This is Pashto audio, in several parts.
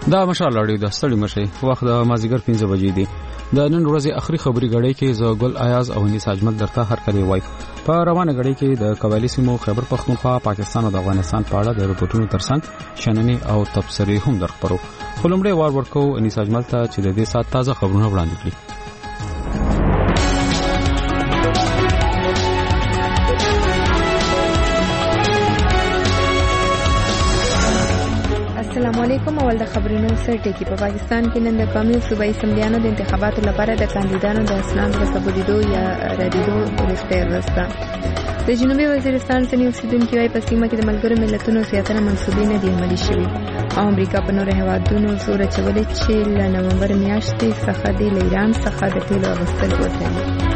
دا مشال اړیو د ستړي مشي وخت د مازیګر 5 بجې دی. د نن ورځې اخري خبري غړي کې زګل ایاز او انیس اجمل درته هر کلی وای. په روانه غړي کې د قبایلی سیمو خیبر پختونخوا، پاکستان او د افغانستان په اړه د رپورټونو ترڅنګ شننې او تبصرې هم درخبرو. خلمړې وار ورکو انیس اجمل ته چې د دې سات تازه خبرونه وړاندې کړي. السلام علیکم. اول د خبرونو سرټکی. په پاکستان کې نن د قومي او صوبایي اسمبلیانو د انتخاباتو لپاره د کاندیدانو د اسنادو د ثبوتېدو یا ردېدو وروستۍ ورځ ده. د جنوبي وزیرستان ځینې اوسېدونکي وايي په سیمه کې د ملګرو ملتونو زیاتره منصوبې نه دي عملي شوي او امریکا په نورو هېوادونو زور اچولی چې له نومبر میاشتې څخه د ایران څخه د تیلو اخیستل ودروي.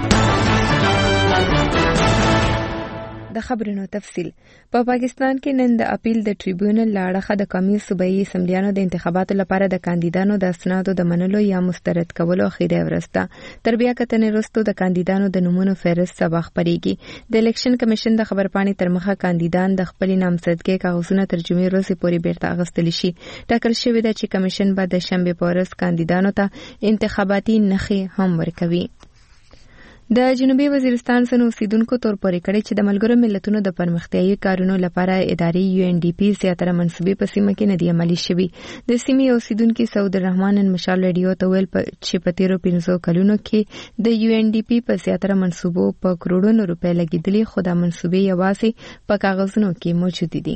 د خبرونو تفصیل. په پاکستان کې نن د اپیل د ټریبیونل لاړه د قومي صوبایي اسمبلیانو د انتخاباتو لپاره د کاندیدانو د اسنادو د منلو یا مسترد کولو اخیری ورځ ده. تر بیا کتنې وروسته د کاندیدانو د نومونو فهرست سبا خپریږي. د الیکشن کمیشن د خبرپاڼې تر مخه کاندیدان د خپل نامزدګۍ کاغذونه تر جمعې ورځې پورې بیرته اخیستلی شي. ټاکل شوې ده چې کمیشن به د شنبې په ورځ کاندیدانو ته انتخاباتي نښې هم ورکوي. د جنوبي وزیرستان څخه اوسیدونکو تور پورې کړي چې د ملګرو ملتونو د پرمختیايي کارونو لپاره ادارې UNDP زیاتره منصوبې په سیمه کې نه دي عملي شوي. د سیمې اوسیدونکو سعود الرحمن مشال رادیو ته ویل چې په تیرو 15 کلونو کې د UNDP په زیاتره منصوبو په کروڑونو روپۍ لګیدلي، خو دا منصوبې یوازې په کاغذونو کې موجود دي.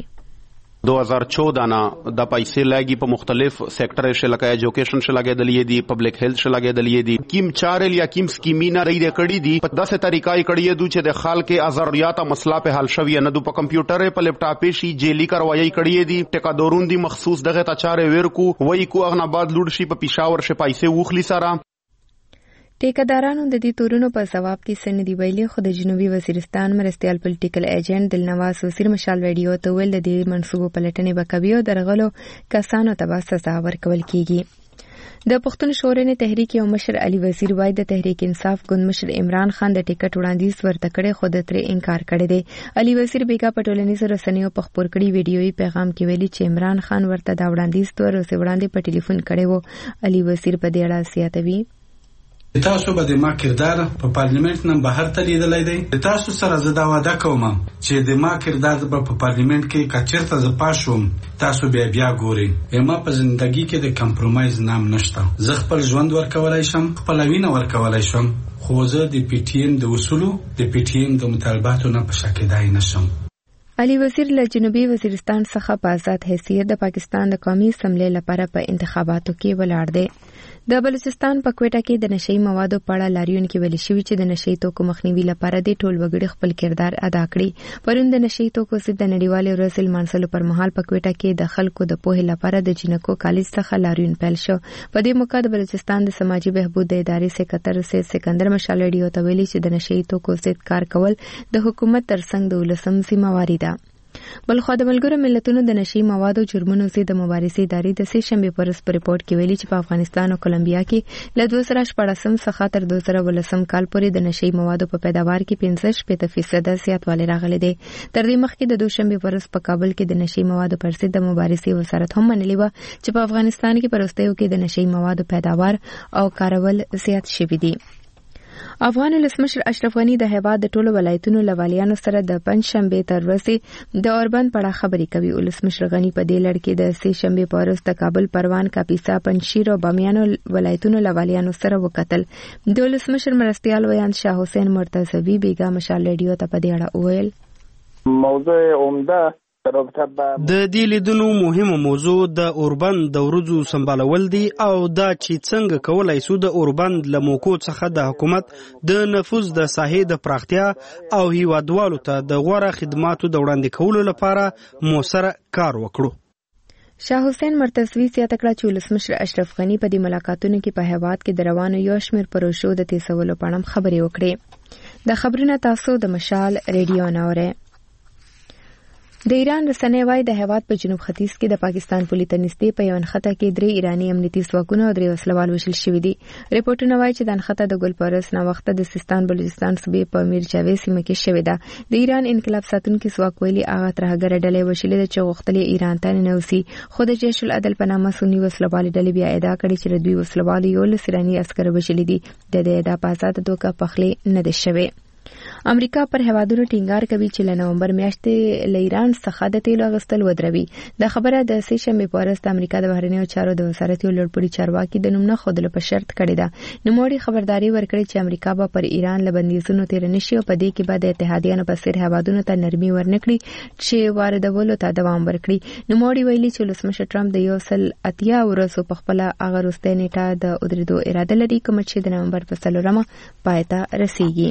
2014 نه د پیسې لګي په مختلف سېکټر کې لکه ایجوکیشن کې لګیدلې دي، پبلک هیلث کې لګیدلې دي، کیم چارل یا کیم سکیمینا ری کړي دي په داسې طریقې کړي دي چې د خلک ازریات مسله په حل شوی نه دو په کمپیوټر په لپټاپ شي جیلی کروایي کړي دي ټیکادورون دي مخصوص دغه تچاره ورکو وای کو اغناباد لوډ شي په پېښور شه پیسې وخلی سره. ټیکدارانو د دې تورونو په ثواب کې سن دی ویلي، خو د جنوبي وزیرستان مرستيال پولیټیکل ایجنټ دلنواز وزیر مشال رادیو ته ویل د دې منصوبو پلټنې وکوي او درغلو کسانو ته سزا ورکول کیږي. د پښتون شورای تحریک یو مشر علي وزیر وای د تحریک انصاف ګوند مشر عمران خان د ټیکټ وړاندیز ورته کړي خو د تر انکار کړی دی. علي وزیر بیګا په ټولنیزو رسنیو په خبر کړي ویډیويي پیغام کې ویلي چې عمران خان ورته دا وړاندیز تور اوسه وړاندې په ټلیفون کړي وو. علي وزیر په دې اړه سیاتوي تاسو به د ما کردار په پارلیمنت نن بهر ته لیدلای دی. تاسو سره زه دا وعده کوم چې د ما کردار په پارلیمنت کې کچرته ز پاشوم تاسو بیا ګورئ. ما په ژوندۍ کې د کمپرومایز نام نشته. زه خپل ژوند ورکولای شم، خپل وینه ورکولای شم، خو زه د پی ټی ایم د اصولو د پی ټی ایم د مطالباتو نه په شکیدای نشم. علي وزیر له جنوبي وزیرستان څخه په آزاد حیثیت د پاکستان د قومي اسمبلی لپاره په انتخاباتو کې ولاړ دی. د بلوچستان په کوټه کې د نشئی موادو په اړه لاریون کې ویل شوی چې د نشئی توکو مخنیوي لپاره د ټول وګړي خپل کردار ادا کړي. پرون د نشئی توکو ضد د نړیوالې ورځې لمانځلو پر مهال په کوټه کې د خلکو د پوهې لپاره د جنکو کالج څخه لاریون پیل شو. په دې موقع د بلوچستان د سماجی بهبود د ادارې سکرټر سید سکندر مشال رادیو ته ویلي چې د نشئی توکو ضد کار کول د حکومت ترڅنګ د ولسم ذمہواری ده. بلخو د ملګرو ملتونو د نشئی موادو جرمونو ضد مبارزې ادارې د سې شنبې پر ورځ په ریپورت کې ویلي چې په افغانستان او کولمبیا کې له 2014 څخه تر 2019 کال پورې د نشئی موادو په پیداوار کې 65% زیاتوالی راغلی دی. تر دې مخکې د دوشنبې پر ورځ په کابل کې د نشئی موادو پر ضد د مبارزې وزارت هم منلې و چې په افغانستان کې په وروستیو کې د نشئی موادو پیداوار او کارول زیات شوي دي. افغان ولسمشر اشرف غنی د هیواد د ټولو ولایتونو لوالیانو سره د پنځشنبې تر ورځې د اوربند په اړه خبرې کوي. ولسمشر غنی په دې لړ کې د سې شنبې په ورځ د کابل، پروان، کاپیسا، پنجشیر او بامیان ولایتونو لوالیانو سره وکتل. د ولسمشر مرستيال ویاند شاه حسین مرتضوی بیګا مشال رادیو ته په دې اړه وویل موضوع عمده د دې لیدنو مهمه موضوع د اوربند د ورځو سمبالول دي او دا چې څنګه کولای شو د اوربند له موکو څخه د حکومت د نفوذ د ساحې د پراختیا او هیوادوالو ته د غوړه خدماتو د وړاندې کولو لپاره موثر کار وکړو. شاه حسین مرتضوی زیاته کړه چې ولسمشر اشرف غنی په دې ملاقاتونو کې په هیواد کې د روانو یو شمېر پروژو د تیسولو په اړه خبرې وکړې. د خبرونه تاسو د مشال ریډیو نه اورئ. د ایران رسنۍ وايي د هیواد په جنوب ختیځ کې د پاکستان پولې ته نږدې په یو نښته کې 3 ایراني امنیتي ځواکونه او 3 وسلوال وژل شوي دي. ریپورتونه وايي چې د نښته د ګلپارس نه وخته د سیستان بلوچستان صوبې په میر جاوید سیمه کې شوې ده. د ایران انقلاب ساتونکو ځواک ویلي هغه ترهګر ډلې وشلې چې غوښتلې ایران ته ننوسي، خو د جیش العدل په نامه سنی وسلوال ډلې بیا ادعا کړې چې د دوی وسلوال 11 ایراني عسکر وشلې دي. د دې ادعا په اساس دوکه پخلې نه ده شوې. امریکا پر هوادونو ټینګار کوي چې له نومبر میاشتې له ایران څخه د تیلو اغوستل ودروي. د خبره د سې شنبې په ورځ د امریکا د بهرنیو چارو د وزارت یو لوړپوړي چارواکي د نوم نه ښودلو په شرط کړې ده. نوموړي خبرداري ورکړې چې امریکا به پر ایران له بندیزونو تیر نشي او په دې کې به د اتحادیانو په څیر هوادونو ته نرمي ورنکړي چې واردولو ته دوام ورکړي. نوموړي ویلي چې ولسمشر ټرمپ د 180 ورځو په خپل هغه وروستۍ نیټه د ودرېدو اراده لري کوم چې د نومبر په 4 پای ته رسیږي.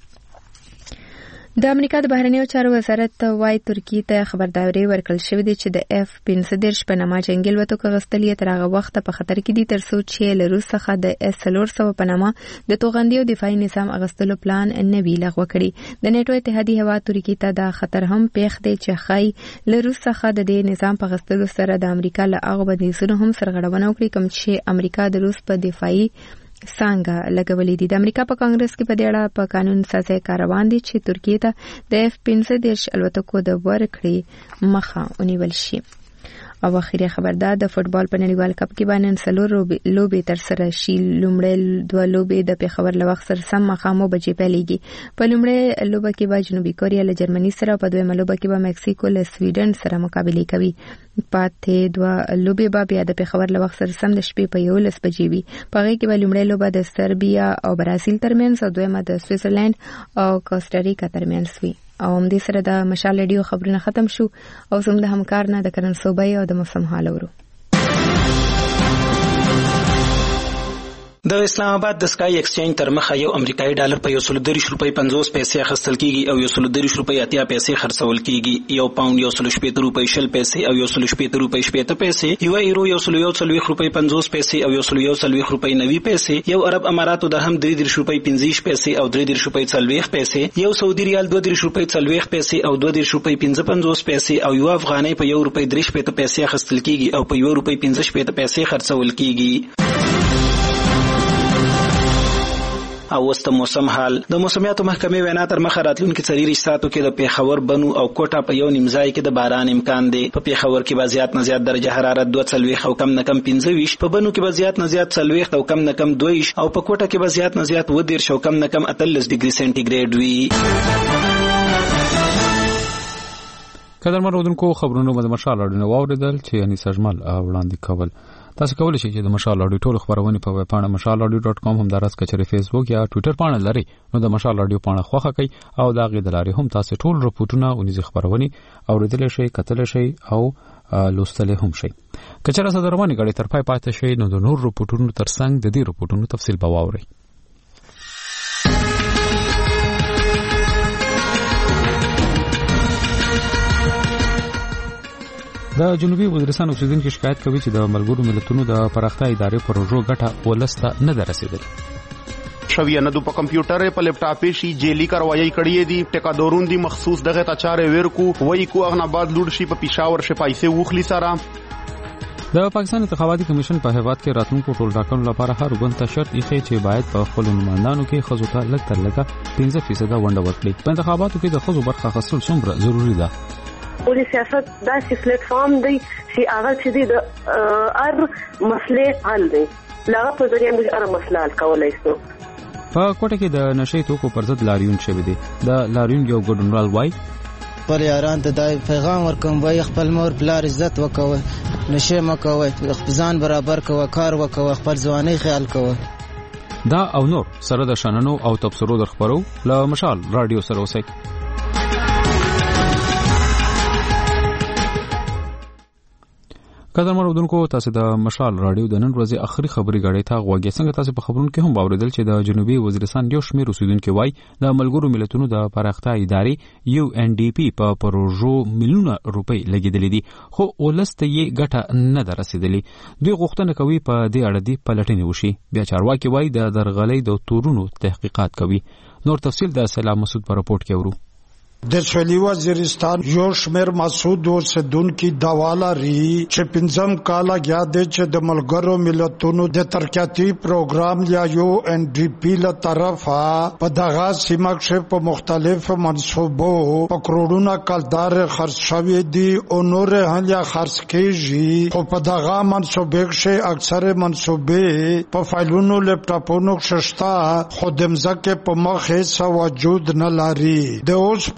د امریکا د بهرنیو چارو وزارت وايي ترکیه ته خبرداري ورکړل شوې ده چې د F-15 په نامه جنگي الوتکو غستل یې تر هغه وخت په خطر کې دي ترڅو چې له روس څخه د S-400 په نامه د توغندي او دفاعي نظام اغستلو پلان نه وی لغوه کړي. د نیټو اتحادیه هیواد ترکیه ته دا خطر هم پیښ دی چې خای له روس څخه د دې نظام په غستلو سره د امریکا له هغه بندیزونو هم سرغړونه وکړي کوم چې امریکا د روس په دفاعي څنګه لګولې دي. د امریکا په کانګرس کې په دې اړه په قانون سازي کار روان دي چې ترکیه ته د F-15 الوتکو د ورکړې مخه ونیول شي. او اخیری خبر ده د فوتبال په نړیوال کپ کې باندې 4 لوبې تر سره شي. لومړی 2 لوبې د پیښور له وخت سره سم مخامو بجې پیلېږي. په لومړی لوبه کې به جنوبي کوریا له جرمني سره او په دویمه لوبه کې به مکسیکو له سویډن سره مقابله کوي. پاتې 2 لوبې به بیا د پیښور له وخت سره سم د شپې په 11 بجې وي. په هغه کې به لومړی لوبه د سربیا او برازیل ترمنځ او دویمه د سویټزرلند او کوسټاریکا ترمنځ وي. او هم دې سره د مشال رادیو خبرونه ختم شو او زموږ د همکار نه د کرن صوبای او د موسم حال ورو. د اسلام آباد د سکای ایکسچینج تر مخه یو امریکایي ډالر په 130 روپۍ 50 پیسې اخیستل کیږي او 130 روپۍ 80 پیسې خرڅول کیږي. یو پاوند 160 روپۍ 60 پیسې او 160 روپۍ 60 پیسې. یو یورو 140 روپۍ 50 پیسې او 140 روپۍ 90 پیسې. یو عرب اماراتو درهم 33 روپۍ 50 پیسې او 33 روپۍ 40 پیسې. یو سعودي ریال 32 روپۍ 40 پیسې او 32 روپۍ 55 پیسې او یو افغانۍ په 1 روپۍ 3 پیسې اخیستل کیږي او په 1 روپۍ 15 پیسې خرڅول کیږي. او وست موسم حال. د موسمیاتو محکمې وینا تر مخه راتلونکي 4 ساعتو کې د پیښور بنو او کوټه په یو نیمځای کې د باران امکان دی. په پیښور کې به زیات نه زیات درجه حرارت 42 او کم نه کم 25، په بنو کې به زیات نه زیات 40 او کم نه کم 22 او په کوټه کې به زیات نه زیات 10 او کم نه کم 38 ډیګري سنټیګریډ وي. قدرمن اورونکو خبرونه د مشال اړه واوریدل چې یعنی سجمل وړاندې کول. تاسو کولی شئ چې د مشال اډیو ټول خبرونه په ویب پاڼه mashalaudio.com هم درس کچره فیسبوک یا ټوئیټر پاڼه لري نو د مشال اډیو پاڼه خوښه کړئ او دا غي دلاري هم تاسو ټول رپورټونه او نيزي خبرونه اوریدل شئ کتل شئ او لوستل هم شئ. کچره صدرونه غړي تر پای پاتې شئ نو د نور رپورټونو ترڅنګ د دې رپورټونو تفصیل به واورئ. د جنوبي وزیرستان اوسیدونکو شکایت کوي چې د ملګرو ملتونو د پراختیا ادارې پروژو ګټه ولسته نه درسیدل. شویه نه په کمپیوټر په لپټاپ شي جیلی کاروایی کړی دی ټیکادورون دی مخصوص دغه تاچار ورکو وای کو اغناباد لوډ شي په پېښور شي پیسې وخلی سره. د پاکستان انتخاباتي کمیشن په هیواد کې راتلونکو ټول ټاکنو لپاره هر ګوند ته شرط ایښی چې باید په خپل نمائندانو کې خزو ته لږ تر لږه 15% ونډه ورکړي. په انتخاباتو کې د خزو برخه اخیستل څومره ضروری ده؟ ولې سیاست داسې پلیټ فارم دی چې هغه چې د هر مسلې حل دی لغه په ذریعہ موږ هر مسله حل کولای شو. په کوټه کې د نشې توکو پر ضد لاریون شوی دی. د لاریون یو ګډونوال وای پر یاران ته د پیغام ورکوم وای خپل مور پلار عزت وکوي نشې مکوي ځان برابر کوي کار وکوي خپل ځواني خیال کوي. دا او نور سره د شننو او تبصرو در خبرو له مشال رادیو سره اوسئ. قدر مرودونکو تاسو د مشال رادیو د نن ورځې اخري خبري غړې ته غوږی څنګه تاسو په خبرونو کې هم باوریدل چې د جنوبي وزیرستان یو شمېر اوسیدونکو وای د ملګرو ملتونو د پراختیا ادارې UNDP په پروژو میلیونه روپۍ لګیدلې دي خو ولسته یې ګټه نه درسیدلې. دوی غوښتنه کوي په دې اړه دی پلټنې وشي. بیا چارواکي وای د درغلۍ د تورونو تحقیقات کوي. نور تفصیل د سلام مسعود په راپورټ کې ورو. د سویلي وزیرستان یو شمیر مسعود اوسیدونکو دواله ری چې پنځم کال یا د چې د ملګرو ملتونو د ترقیاتي پروګرام یا UNDP له طرفه په دغه سیمه کې په مختلف منصوبو په کروڑونه کلدار خرڅ شوی دي او نور هم یا خرڅ کیږي خو په دغه منصوبه کې اکثر منصوبه په فایلونو لپټاپونو ششتا خو د مزکه په مخه سو وجود نه لري د اوس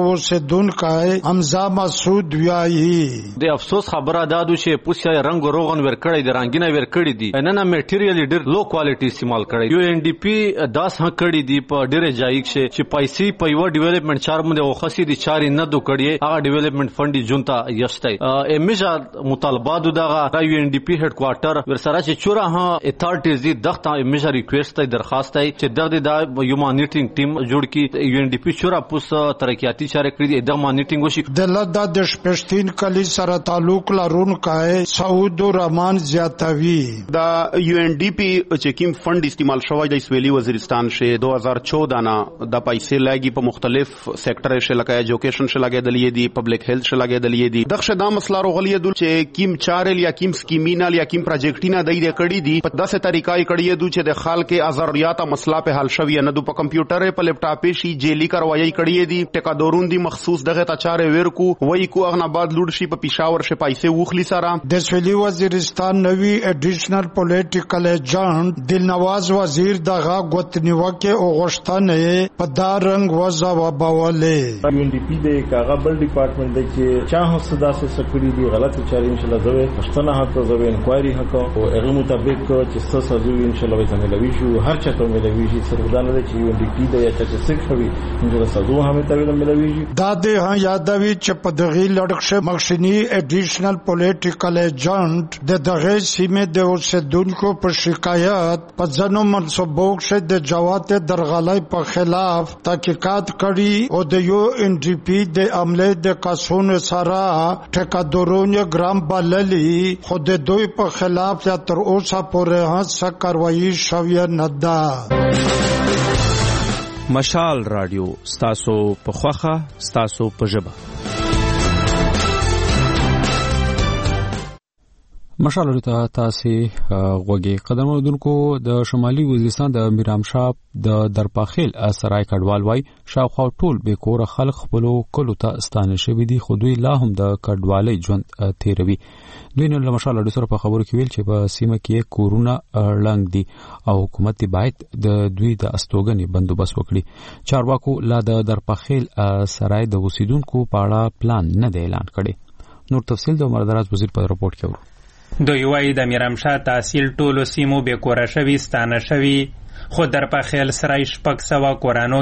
اوسیدونکو حمزه مسعود وایي د افسوس خبره دادو چې پوسیا رنگ روغن ورکړی د رنگینه ورکړی دي نن میټیریال ډیر لو کوالټي استعمال کړی UNDP داس هم کړی دي په ډیره ځای چې پیسې په یو ډیولپمنٹ چار باندې وخصي دي چاري نه دو کړی هغه ډیولپمنٹ فند جونتا یشتای امیجا مطالبات دغه UNDP هډ کوارټر ورسره چې چوره ها اتھارټیز دي دغه امیجا ریکوست درخواست دی چې دغه د یو مانیټرینګ ټیم جوړ کی UNDP چوره پوس ترقیاتی چارې کړې دي د مانیټرینګ وشي د لدا د شپشتین کلی سره تعلق لرونکو سعود الرحمن زیاتوی دا UNDP چې کوم فند استعمال شوی د سویلي وزیرستان شه 2014 نه د پیسې لاګي په مختلف سېکټر شه لکه ایجوکیشن شه لګیدلې دي پبلک هیلث شه لګیدلې دي دغه دا مسله روغلې دل چې کوم چارل یا کوم سکیمینال یا کوم پروجیکټینا دای د کړي دي په داسه طریقای کړي دي چې د خلک ازریات مسله په حل شوی نه په کمپیوټر په لپټاپ شي جیلی کروایي کړي دي ټکادورون دي مخصوص دغه تچاره ورکو وای کو اغنا بعد لوډ شي په پېښور شه پیسې وخلی سره د سویلي وزیرستان نوی ایډیشنل پولیټیکل ایجنټ دلنواز وزیر دغه غوتنیوکه او غشتنه په دارنګ وځه وبولې UNDP د کاغه بل ډپارټمنټ د چې چا هڅه داسې سکړي دي غلط چاري ان شاء الله زوی پښتنه حق زوی انکوایري حق او هغه مطابق چې څه سازو ان شاء الله به ملوي شو هر چا ته ملوي شي سرودانه د چې UNDP د یا چې څه خوي ان شاء الله سازو هم ته ملوي شي دا د یادوي چې په دغه لړښه مخشنی ایډیشنل پولیټیکل ایجنټ د دغه سیمه د اوسیدونکو په شکایت په ځنو منصوبو کې د جوات درغلای په خلاف تحقیقات کړي او د UNDP د عمله د قانون سره ټکادورونه ګرام بللی خو د دوی په خلاف یا تر اوسه پورې هڅه کاروایی شوی نه ده مشال رادیو ستاسو په خوخه ستاسو په ژبه مشال رادیو تاسو غوږی قدم وردونکو د شمالي وزیرستان د میرامشاه د درپاخیل سرای کډوال وای شاوخوا ټول به کور خلک خپل کلو ته ستانه شوی دي خو دوی لا هم د کډوالۍ ژوند تیروي دوی نن له مشال رادیو سره په خبرو کې ویل چې په سیمه کې کورونا لنګ دي او حکومت باید د دوی د استوګنې بندوبست وکړي چارواکو لا د درپاخیل سرای د اوسیدونکو په اړه پلان نه دی اعلان کړي نور تفصیل د مردراز وزیر په رپورت کې ورو دوی وایي د میرامشاه تحصیل ټولو سیمو بې کوره شوي ستانه شوي خو درپاخیل سرای 600 کورانو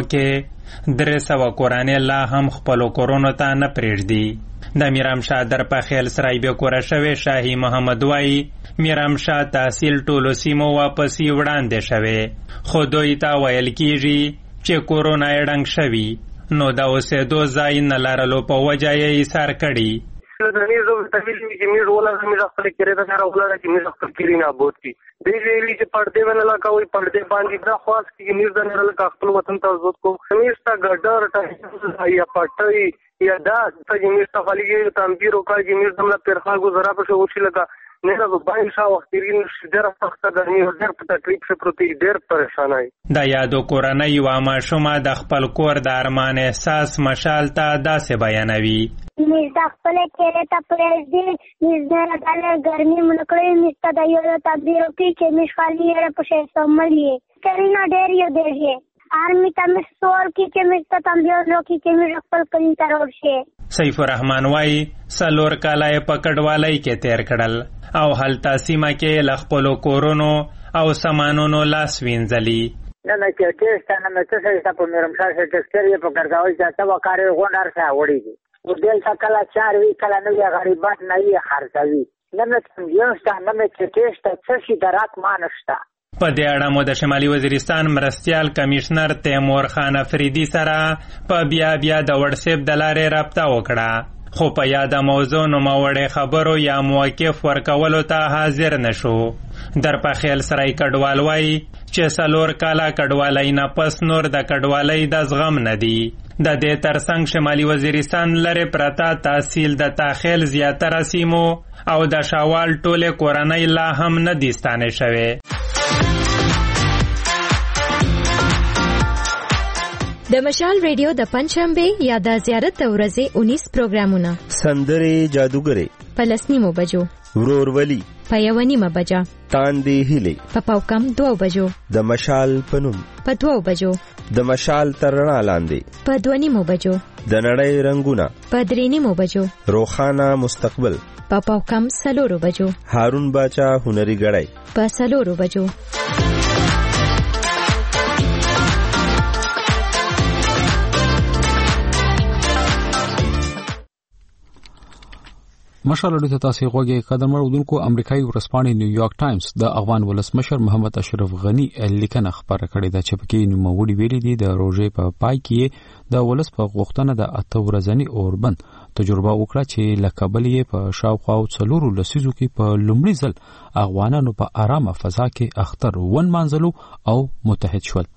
کې 300 کورانې لا هم خپلو کورونو ته نه پرېږدي د میرامشاه درپاخیل سرای بې کوره شوی شاهي محمد وایي میرامشاه تحصیل ټولو سیمو واپس وړاندې شوی خو دوی ته ویل کېږي چې کورونا یې ړنګ شوي نو د اوسېدو ځای نه لرلو په وجه یې ایثار کړي زمیر تحویل کی زمیر ولا زمیر خپل کړي دا کار ولا کی زمیر خپل کړي نه بوت کی دې ویلي چې پردې ونه لکه وي پردې باندې دا خاص کی زمیر د نه لکه خپل وطن ته زوت کو زمیر تا ګډر ته یا پټي یا دا ته زمیر ته خالي تنبیر او کا زمیر دمله پرخا گزارا په شو شي لکه نه دا باندې شاو وختیرین ډېر سخت ګرمي او ډېر په تکلیف شه پروتي ډېر پریشان ای دا یادو کورنۍ و ماشومه د خپل کور د ارمان احساس مشال ته داسې بیانوي میز خپل کېره ته پرېږدي میز نه دله ګرمي مونکړې میز ته د یو تدبیر کوي چې میز خالي یې په شې سملي کرینا ډېر یو دی آرمی ته مې سوال کی چې میز ته تم یو لو کی چې میز خپل کلی ته ورشي سیف الرحمن وای سلور کالای پکړوالای کې تیر کړل او هلته سیمه کې لخپلو کورونو او سامانونو لاس وینځلي نه کې ټیسټ نه مې څه څه په میرمشاه کې ټیسټ یې په ګرځاوي چې تا وکړې غونډار څه وړي دي او دل څه کلا چار وی کلا نه غریبات نه یې خرڅوي نه مې یو څه نه مې ټیسټ څه شي درات مانشتا په دې اړه مو د شمالي وزیرستان مرستیال کمشنر تیمور خان افریدي سره په بیا د واتساپ د لارې رابطه وکړه خو په یاده موضوع نوموړې خبرو یا موقف ورکولو ته حاضر نشو درپاخیل سرای کډوال وایي چې 4 کاله کډوالۍ نه پس نور د کډوالۍ د زغم نه دی د دې ترڅنګ شمالي وزیرستان لرې پرته تحصیل د تاخیل زیاتره سیمو او د شاوال ټولې کورنۍ لا هم نه دي ستانې شوې. د مشال ریډیو د پنځشنبه یا د زیارت د ورځې 19 پروګرامونه سندرې جادوګرې په 10 بجو ورورولي په 1 بجه تاندې هلي په پاوکم 2 بجو د مشال پنوم په 2 بجو د مشال ترنا لاندې په 2 بجو د نړۍ رنگونه په 3 بجو روخانه مستقبل په پاوکم 4 بجو هارون باچا هنري غړای په 4 بجو. مشال اړیته تاسو غوږی قدمر ودونکو امریکایي ورځپاڼې نیویارک ټایمز د افغان ولسمشر محمد اشرف غنی لیکنه خبره کړې ده چې پکې نوموړي ویلي دي د روزې په پای کې د ولس په غوښتنه د 8 ورځنی اوربند تجربه وکړه چې لکبل یې په شاوخوا 4 لسیزو کې په لومړي ځل افغانانو په آرامه فضا کې اختر ون مانځلو او متحد شول.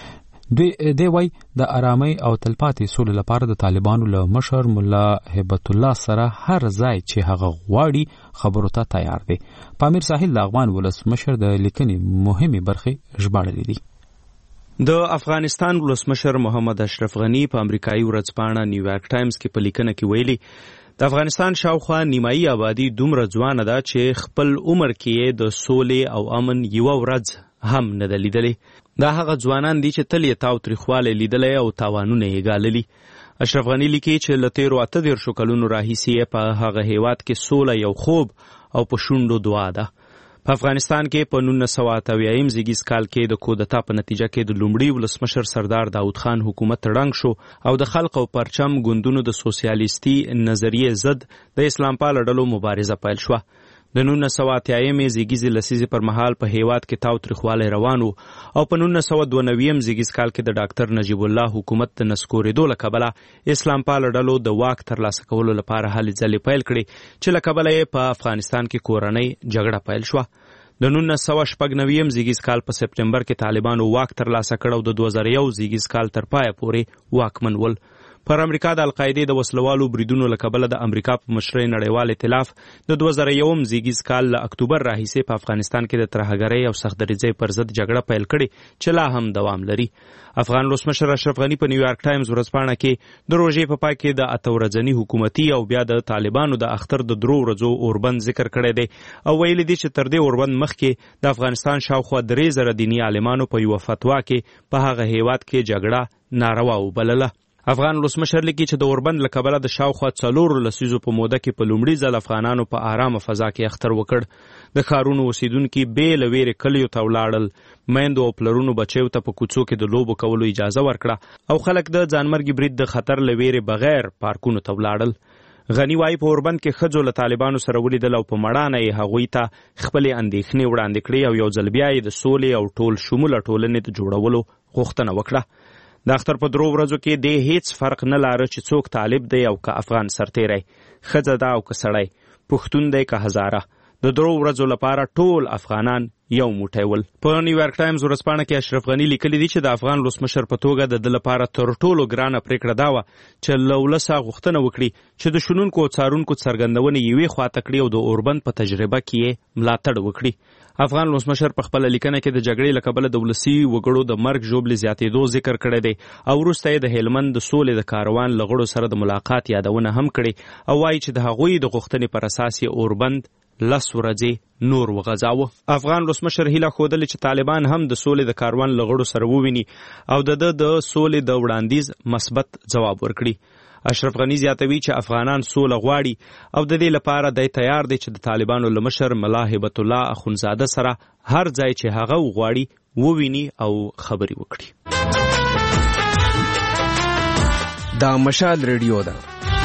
دوی وای د آرامۍ او تلپاتې سولې لپاره د طالبانو له مشر مولا هبت الله سره هر ځای چې هغه غواړي خبرو ته تیار دی. پامیر ساحل د افغان ولسمشر د لیکنې مهمه برخه ژباړلې دي. د افغانستان ولسمشر محمد اشرف غنی په امریکایي ورځپاڼه نیویارک ټایمز کې په لیکنه کې ویلي د افغانستان شاوخوا نیمایي آبادی دومره ځوانه ده چې خپل عمر کې د سولې او امن یو ورځ هم نه ده لیدلې. دا هغه ځوانان دي چې تل یې تاو تریخوالی لیدلی او تاوانونه یې ګاللي. اشرف غنی لیکي چې له تیرو 18 کلونو راهیسې په هغه هیواد کې سوله یو خوب او په شونډو دعا ده. په افغانستان کې په 1988 زیږیز کال کې د کودتا په نتیجه کې د لومړي ولسمشر سردار داود خان حکومت ړنګ شو او د خلق او پرچم ګوندونو د سوسیالیستي نظریې ضد د اسلام پال ډلو مبارزه پیل شوه. د 1988 زیږیز لسیزې پر مهال په هیواد کې تاو تریخوالی روان و او په 1992 زیږیز کال کې د ډاکټر نجیب الله حکومت د نسکورېدو له کبله اسلام پال ډلو د واک ترلاسه کولو لپاره هلې ځلې پیل کړې چې له کبله یې په افغانستان کې کورنۍ جګړه پیل شوه. د 1999 زیږیز کال په سپټمبر کې طالبانو واک ترلاسه کړ او د 2001 زیږیز کال تر پایه پورې واکمن ول. پر امریکا د القاعدې د وسلوالو بریدونو له کبله د امریکا په مشرۍ نړیوال ائتلاف د 2001 زیږیز کال له اکتوبر راهیسې په افغانستان کې د ترهګرۍ او سختدریځۍ پر ضد جګړه پیل کړې چې لا هم دوام لري. افغان ولسمشر اشرف غنی په نیویارک ټایمز ورځپاڼه کې د روژې په پای کې د 8 ورځني حکومتي او بیا د طالبانو د اختر د 3 ورځو اوربند ذکر کړی دی او ویلي دي چې تر دې اوربند مخکې د افغانستان شاوخوا 3000 دیني عالمانو په یو فتوا کې په هغه هیواد کې جګړه ناروا وبلله. افغان ولسمشر لیکي چې د اوربند له کبله د شاوخوا 4 لسیزو په موده کې په لومړي ځل افغانانو په آرامه فضا کې اختر وکړ. د ښارونو اوسیدونکي بې له ویرې کلیو ته ولاړل، میندو او پلرونو بچیو ته په کوڅو کې د لوبو کولو اجازه ورکړه او خلک د ځانمرګي برید د خطر له ویرې بغیر پارکونو ته ولاړل. غنی وايي په اوربند کې ښځو له طالبانو سره ولیدل او په مړانه یې هغوی ته خپلې اندېښنې وړاندې کړې او یو ځل بیا یې د سولې او ټول شموله ټولنې د جوړولو غوښتنه وکړه. د اختر په 3 ورځو کې د هیڅ فرق نه لاره چې څوک طالب دی او که افغان سرتیری، ښځه ده او که سړی، پښتون دی که هزاره، د 3 ورځو لپاره ټول افغانان یو موټی ول. په نیویارک ټایمز ورځپاڼه کې اشرف غنی لیکلی دی چې د افغان ولسمشر په توګه د ده لپاره تر ټولو ګرانه پرېکړه دا وه چې له ولسه غوښتنه وکړي چې د شنونکو او څارونکو څرګندونې یوې خواته کړي او د اوربند په تجربه کې یې ملاتړ وکړي. افغان ولسمشر په خپله لیکنه کې د جګړې له کبله د ولسي وګړو د مرګ ژوبلې زیاتېدو ذکر کړی دی او وروسته یې د هلمند د سولې د کاروان له غړو سره د ملاقات یادونه هم کړې او وایي چې د هغوی د غوښتنې پر اساس یې اوربند 10 ورځې نور وغځاوه. افغان ولسمشر هیله ښودلې چې طالبان هم د سولې د کاروان له غړو سره وویني او د سولې د وړاندیز مثبت ځواب ورکړي. اشرف غنی زیاتوي چې افغانان سوله غواړي او د دې لپاره دی تیار دی چې د طالبانو له مشر ملا هبت الله اخونزاده سره هر ځای چې هغه وغواړي وویني او خبرې وکړي. دا مشال ریډیو ده.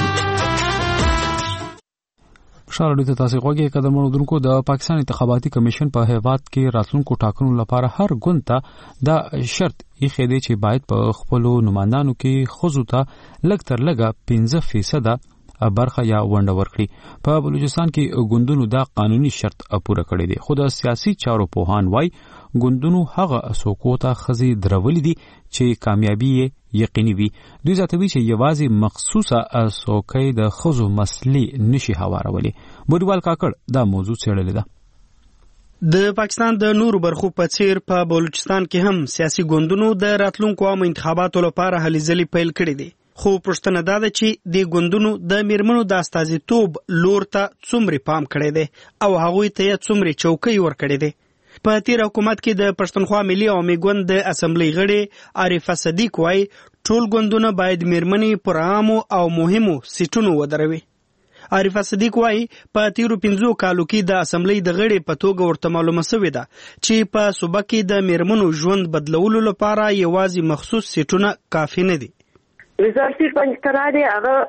مشال ریډیو ته تاسو غوږی قدمونو دونکو د پاکستان انتخاباتي کمیشن په هیواد کې راتلونکو ټاکنو لپاره هر ګوند ته دا شرط یې دی چې باید په خپل نمائندانو کې خزو ته لږ تر لږه 15% برخه یا ونډه ورکړي. په بلوچستان کې ګوندونو دا قانوني شرط پوره کړی دی، خو د سیاسي چارو پوهان وای ګوندونو هغه څوکو ته خزي درولې دي چې کامیابی یقیني وي. دوی زیاتوي چې یوازې مخصوصه څوکۍ د خزو مسلې نشي هوارولې. بوډیوال کاکړ دا موضوع څېړلې ده. د پاکستان د نورو برخو په څیر په بلوچستان کې هم سیاسي ګوندونو د راتلونکو عامو انتخاباتو لپاره هلې ځلې پیل کړې دي، خو پوښتنه دا ده چې د ګوندونو د میرمنو د استازیتوب لور ته څومره پام کړی دی او هغوی ته یې څومره چوکۍ ورکړې دي. په تیر حکومت کې د پښتونخوا ملي عوامي ګوند د اسمبلی غړي عارفه صدیق وای ټول ګوندونه باید میرمنې پر عامو او مهمو سیټونو ودروي. عارفه صدیق وای په تیرو 5 کالو کې د اسمبلی د غړي په توګه ورته معلومه شوې ده چې په صوبه کې د میرمنو ژوند بدلولو لپاره یوازې مخصوص سیټونه کافي نه دي. ریزرچ سیټ باندې تراده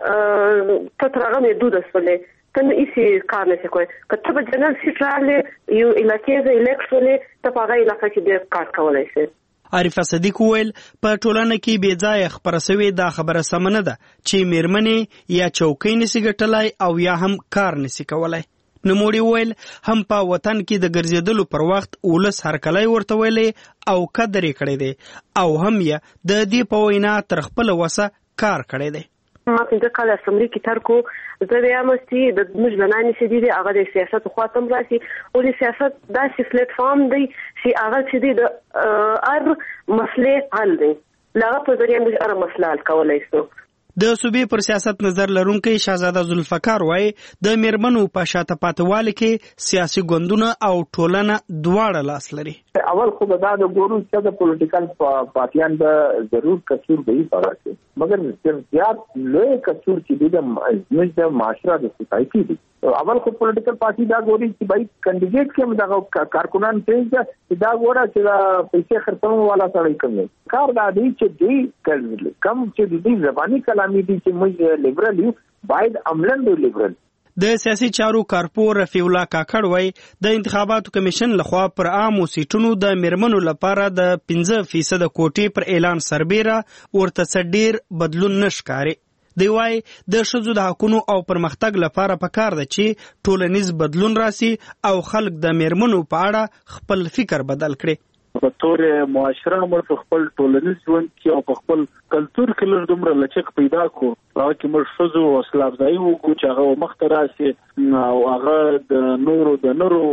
هغه ترغه محدود اسولې تنه ایسی کار نشي کوي. کته په جنرال سیټ رااله یو علاقې د الیکشن ته په هغه علاقې کې د کار کولای شي. عارفه صدیق ویل په ټولنه کې بې ځای خبره سوي دا خبره سمنه ده چې میرمنې یا چوکۍ نسی ګټلای او یا هم کار نسی کولای. نوموړي ویل هم په وطن کې د ګرځېدلو پر وخت ولس هرکلی ورته ویلي او قدر یې کړی دی او هم یې د دې په وینا تر خپل وسه کار کړی دی. ما په دې کال اسمبلی کې تر کو زه بیا مستي د مجلنانې شديدي هغه د سیاست خواطم راسي او د سیاست داسې پلیټ فارم دی چې هغه چې د هر مسلې حل دی لغه په ذریعہ موږ هر مسله حل کولای شو. د صوبې پر سیاست نظر لرونکي شاهزاده ذوالفقار وای د میرمنو په شاته پاتوالي کې سیاسي ګوندونه او ټولنه دواړه لاس لري. اول خو دا د ګورو چې د پولیټیکل پارټیان د ضرور کثور دی پاره مگر زیات لوی کثور چې د معاشره د سوسایټي دی. اول خو پولیټیکل پارټي دا ګوري چې بای کینډیډیټ کې دا کارکونان چې دا ګوره چې پیسې خرڅون والا سړی کوم کار دا دی چې دی کم چې د زبانی کلامي دي چې موږ لیبرل یو باید عملاً دی لیبرل. د سیاسي چارو کارپور رفیع الله کاکړ وای د انتخاباتو کمیشن لخوا پر عامو سیټونو د میرمنو لپاره د 15% کوټې پر اعلان سربیره ورته ډیر بدلون نشکاري. دی وای د ښځو د حقونو او پرمختګ لپاره پکار ده چې ټولنیز بدلون راسي او خلک د میرمنو په اړه خپل فکر بدل کړي. په تور معاشره موږ خپل ټولنیز ژوند کې او خپل کلچر کې لږ دومره لچک پیدا کو هغه کې موږ ښځو حوصله افزایي وکړو چې هغه مخته راسي او هغه د نورو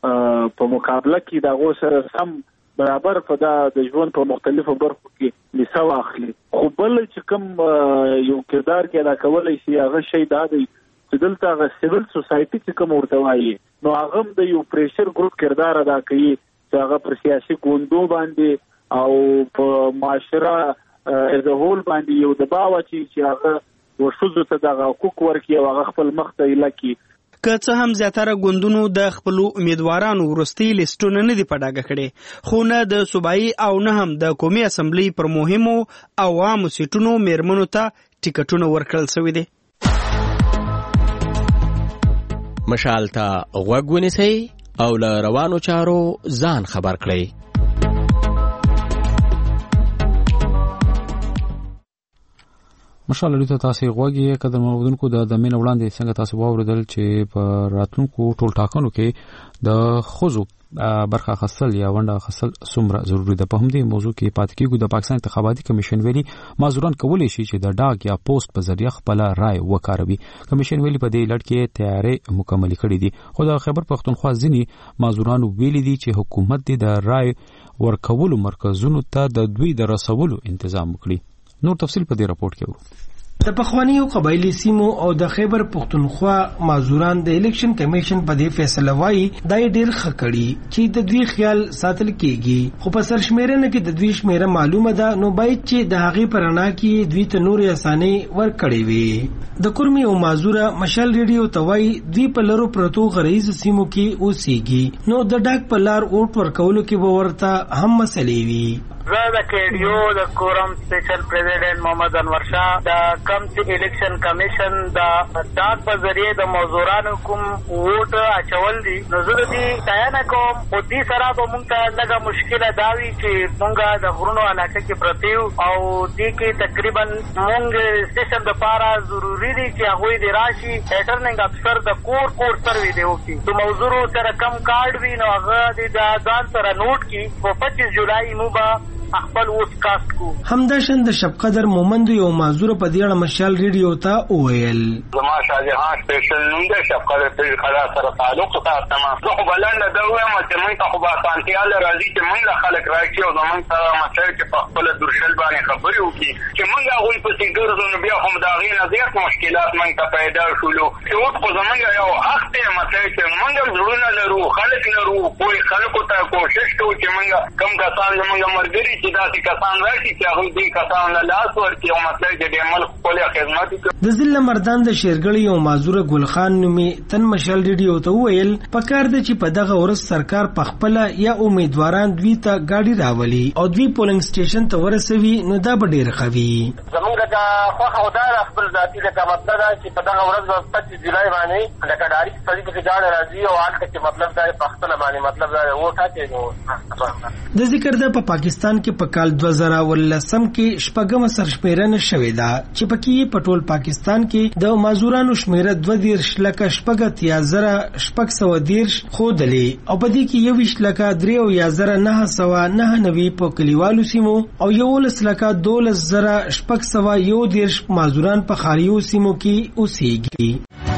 په مقابله کې د هغو سره سم برابر په د ژوند په مختلفو برخو کې لیسه واخلي. خو بل چې کوم یو کردار کې ادا کولای شي هغه شی دا دی چې دلته هغه سیول سوسایټي چې کوم ورته وایي نو هغه د یو پریشر ګروپ کردار ادا کوي چې هغه پر سیاسي ګوندو باندې او په معاشره از هول باندې یو دباو چې هغه ورشوزو ته د حقوق ورکړي او هغه خپل مخ ته لکه که څه هم زیاتره ګوندونو د خپل امیدوارانو وروستي لیستونه نه دي په ډاګه کړي خو نه د صوبایي او نه هم د قومي اسمبلی پر مهمو او عامو سیټونو میرمنو ته ټیکټونه ورکړل شوي دي. مشال ته غوږ ونیسئ او له روانو چارو ځان خبر کړئ. مشال ته تاسو غوږی قدر مودونکو د دمن وړاندې څنګه تاسو واوریدل چې په راتلونکو ټول ټاکنو کې د خزو برخه خصل یا ونډه خصل څومره ضروری ده. په همدې موضوع کې پات کېږو. د پاکستان انتخاباتي کمیشن ویلي معذوران کولی شي چې د ډاک یا پوسټ په ذریعہ خپل رائے وکاروي. کمیشن ویلي په دې لړ کې تیاری مکمل کړي دي. خو د خیبر پختونخوا ځینی معذوران ویلي دي چې حکومت د رائے ورکولو مرکزونو ته د دوی د رسولو تنظیم وکړي. نور تفصیل په دې راپورټ کې ورو. د پخوانیو قبایلی سیمو او د خیبر پختونخوا معذوران د الیکشن کمیشن په دې فیصله وایي دا ډېر ښه کړي چې د دوی خیال ساتل کېږي خو په سرشمیرنه کې د دوی شمیره معلومه ده نو باید چې د هغې په رڼا کې دوی ته نورې اسانۍ ورکړې وي. د کورمي او معذوره مشال ریډیو ته وایي دوی په لرو پرتو غریزو سیمو کې اوسېږي نو د ډاک په لار اوټ ورکولو کې به ورته هم مسلې وي. زه د کېډیو د کورم سپیشل پریزیډنټ محمد انور شاه د کم چې الیکشن کمیشن د ډاک په ذریعه د موضوعانو کوم ووټ اچول دي نو زه د دې ستاینه کوم او دې سره به موږ ته لږه مشکله دا وي چې موږ د غرونو علاقه کې پرته یو او دې کې تقریبا موږ سټیشن دپاره ضروري دي چې هغوی د راشي ریټرننګ افسر د کور سروي دی وکړي د موضوع سره کم کارډ وي نو هغه د ځان سره نوٹ کی په 25 جولای مو به خپل اوس کاست کو همداشان د شب قدر مومند یو معذور په دې اړه مشال ریډیو ته وویل زما شاهجهان سپیشل نوم د شب قدر په خلا سره تعلق ساتم زه خو بلند دا وایم چې موږ ته خو به اسانتیا راځي چې موږ خلک راځي او زموږ سره مسایل چې په خپل درشل باندې خبرې وکړي چې موږ هغوی په ګرځو نو بیا هم د هغې نه زیات مشکلات موږ ته پیدا شولو چې اوس خو زموږ یو حق دی مسایل چې موږ هم زړونه لرو خلک لرو کوی خلکو ته کوشش کوو چې موږ کم کسان زموږ ملګري چې داسې کسان راشي چې هغوی دې کسانو له لاس ورکړي او مسایل چې د عمل ښکلې خدمت وکړي. د ضلع مردان د شیرګړۍ یو معذوره ګلخان نومي تن مشال ریډیو ته وویل پکار دی چې په دغه ورځ سرکار پخپله یا امیدواران دوی ته ګاډي راولي او دوی پولنګ سټیشن ته ورسوي نو دا به ډېر ښه وي. زموږ لکه خوښه خو دا خپل ذاتي لکه مطلب دا چې په دغه ورځ به 25 جولای باندې لکه ډاري سړي پسې ګاډی راځي او هلته چې مطلب دا پښتنه باندې مطلب دا ووټ اچوي نو د ذکر ده په پاکستان کې په کال 2019 کې شپږمه سرشمیرنه شوې ده چې پکې په ټول پاکستان کې د معذورانو شمیره 2.10 لکه شپږ یا زره شپږ سوه دېرش ښودلې او په دې کې 21 لکه 3 یا زره 999 په کلیوالو سیمو او 11 لکه 12 زره شپږ سوه 11 معذوران په ښاریو سیمو کې اوسېږي.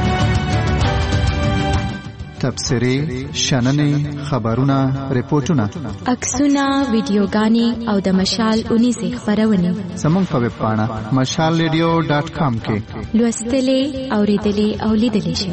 تبصرې، شننې، خبرونه، ریپورتونه، عکسونه، ویډیوګانې او د مشال 19 خبرونه زموږ په ویب پاڼه mashalradio.com کې لوستلې، اوریدلې او لیدلې شئ.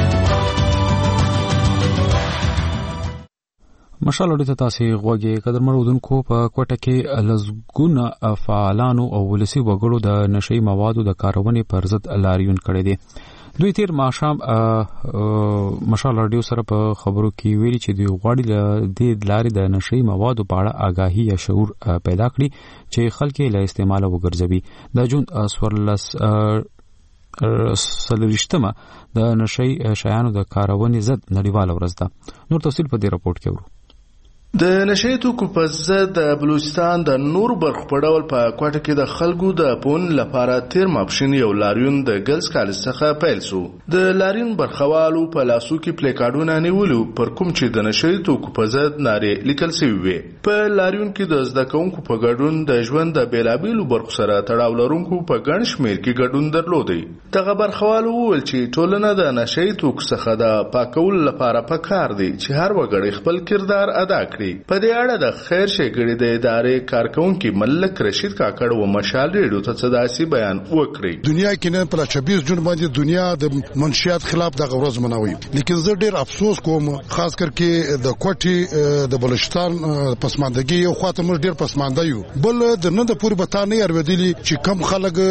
مشال اړه تاسو غوږی قدر مرودونکو په کوټه کې لزګونه فعالانو او ولسی وګړو د نشئی موادو د کارونې پر ضد لاریون کړی دي. دوی تیر ماښام مشال رادیو سره په خبرو کې ویلي چې دوی غواړي د لارې د نشئی موادو په اړه آگاهي یا شعور پیدا کړي چې خلک له استعمال وګرځوي. د جون 14 د نشئی شیانو د کارونې ضد نړیواله ورځ ده. نور تفصیل په دې راپورټ کې ورو. د نشئی توکو په ضد د بلوچستان د نور برخو په ډول په کوټه کې د خلکو د پون لپاره تیر ماپښین یو لاریون د ګلز کالج څخه پیل شو. د لاریون برخوالو په لاسو کې پلیکارډونه نیولو پر کوم چې د نشئی توکو په ضد نارې لیکل شوي وي. په لاریون کې د زده کوونکو په ګډون د ژوند د بیلابیلو برخو سره تړاو لرونکو په ګڼ شمېر کې ګډون درلودی. دغه برخوالو وویل چې ټولنه د نشئی توکو څخه د پاکولو لپاره پکار دی چې هر وګړی خپل کردار ادا کړي. په دې اړه د خیر ښېګړې د ادارې کارکونکي ملک رشید کاکړ و مشال ریډیو ته څه داسې بیان وکړي. دنیا کې نن په 26 جون باندې دنیا د منشیات خلاف دغه ورځ مناوي، لیکن زه ډېر افسوس کوم خاص کر کې د کوټي د بلوچستان پسماندګي یو خاطر موږ ډېر پسمانده یو. بل د نن د پوری بتا نه ارویدلی چې کم خلک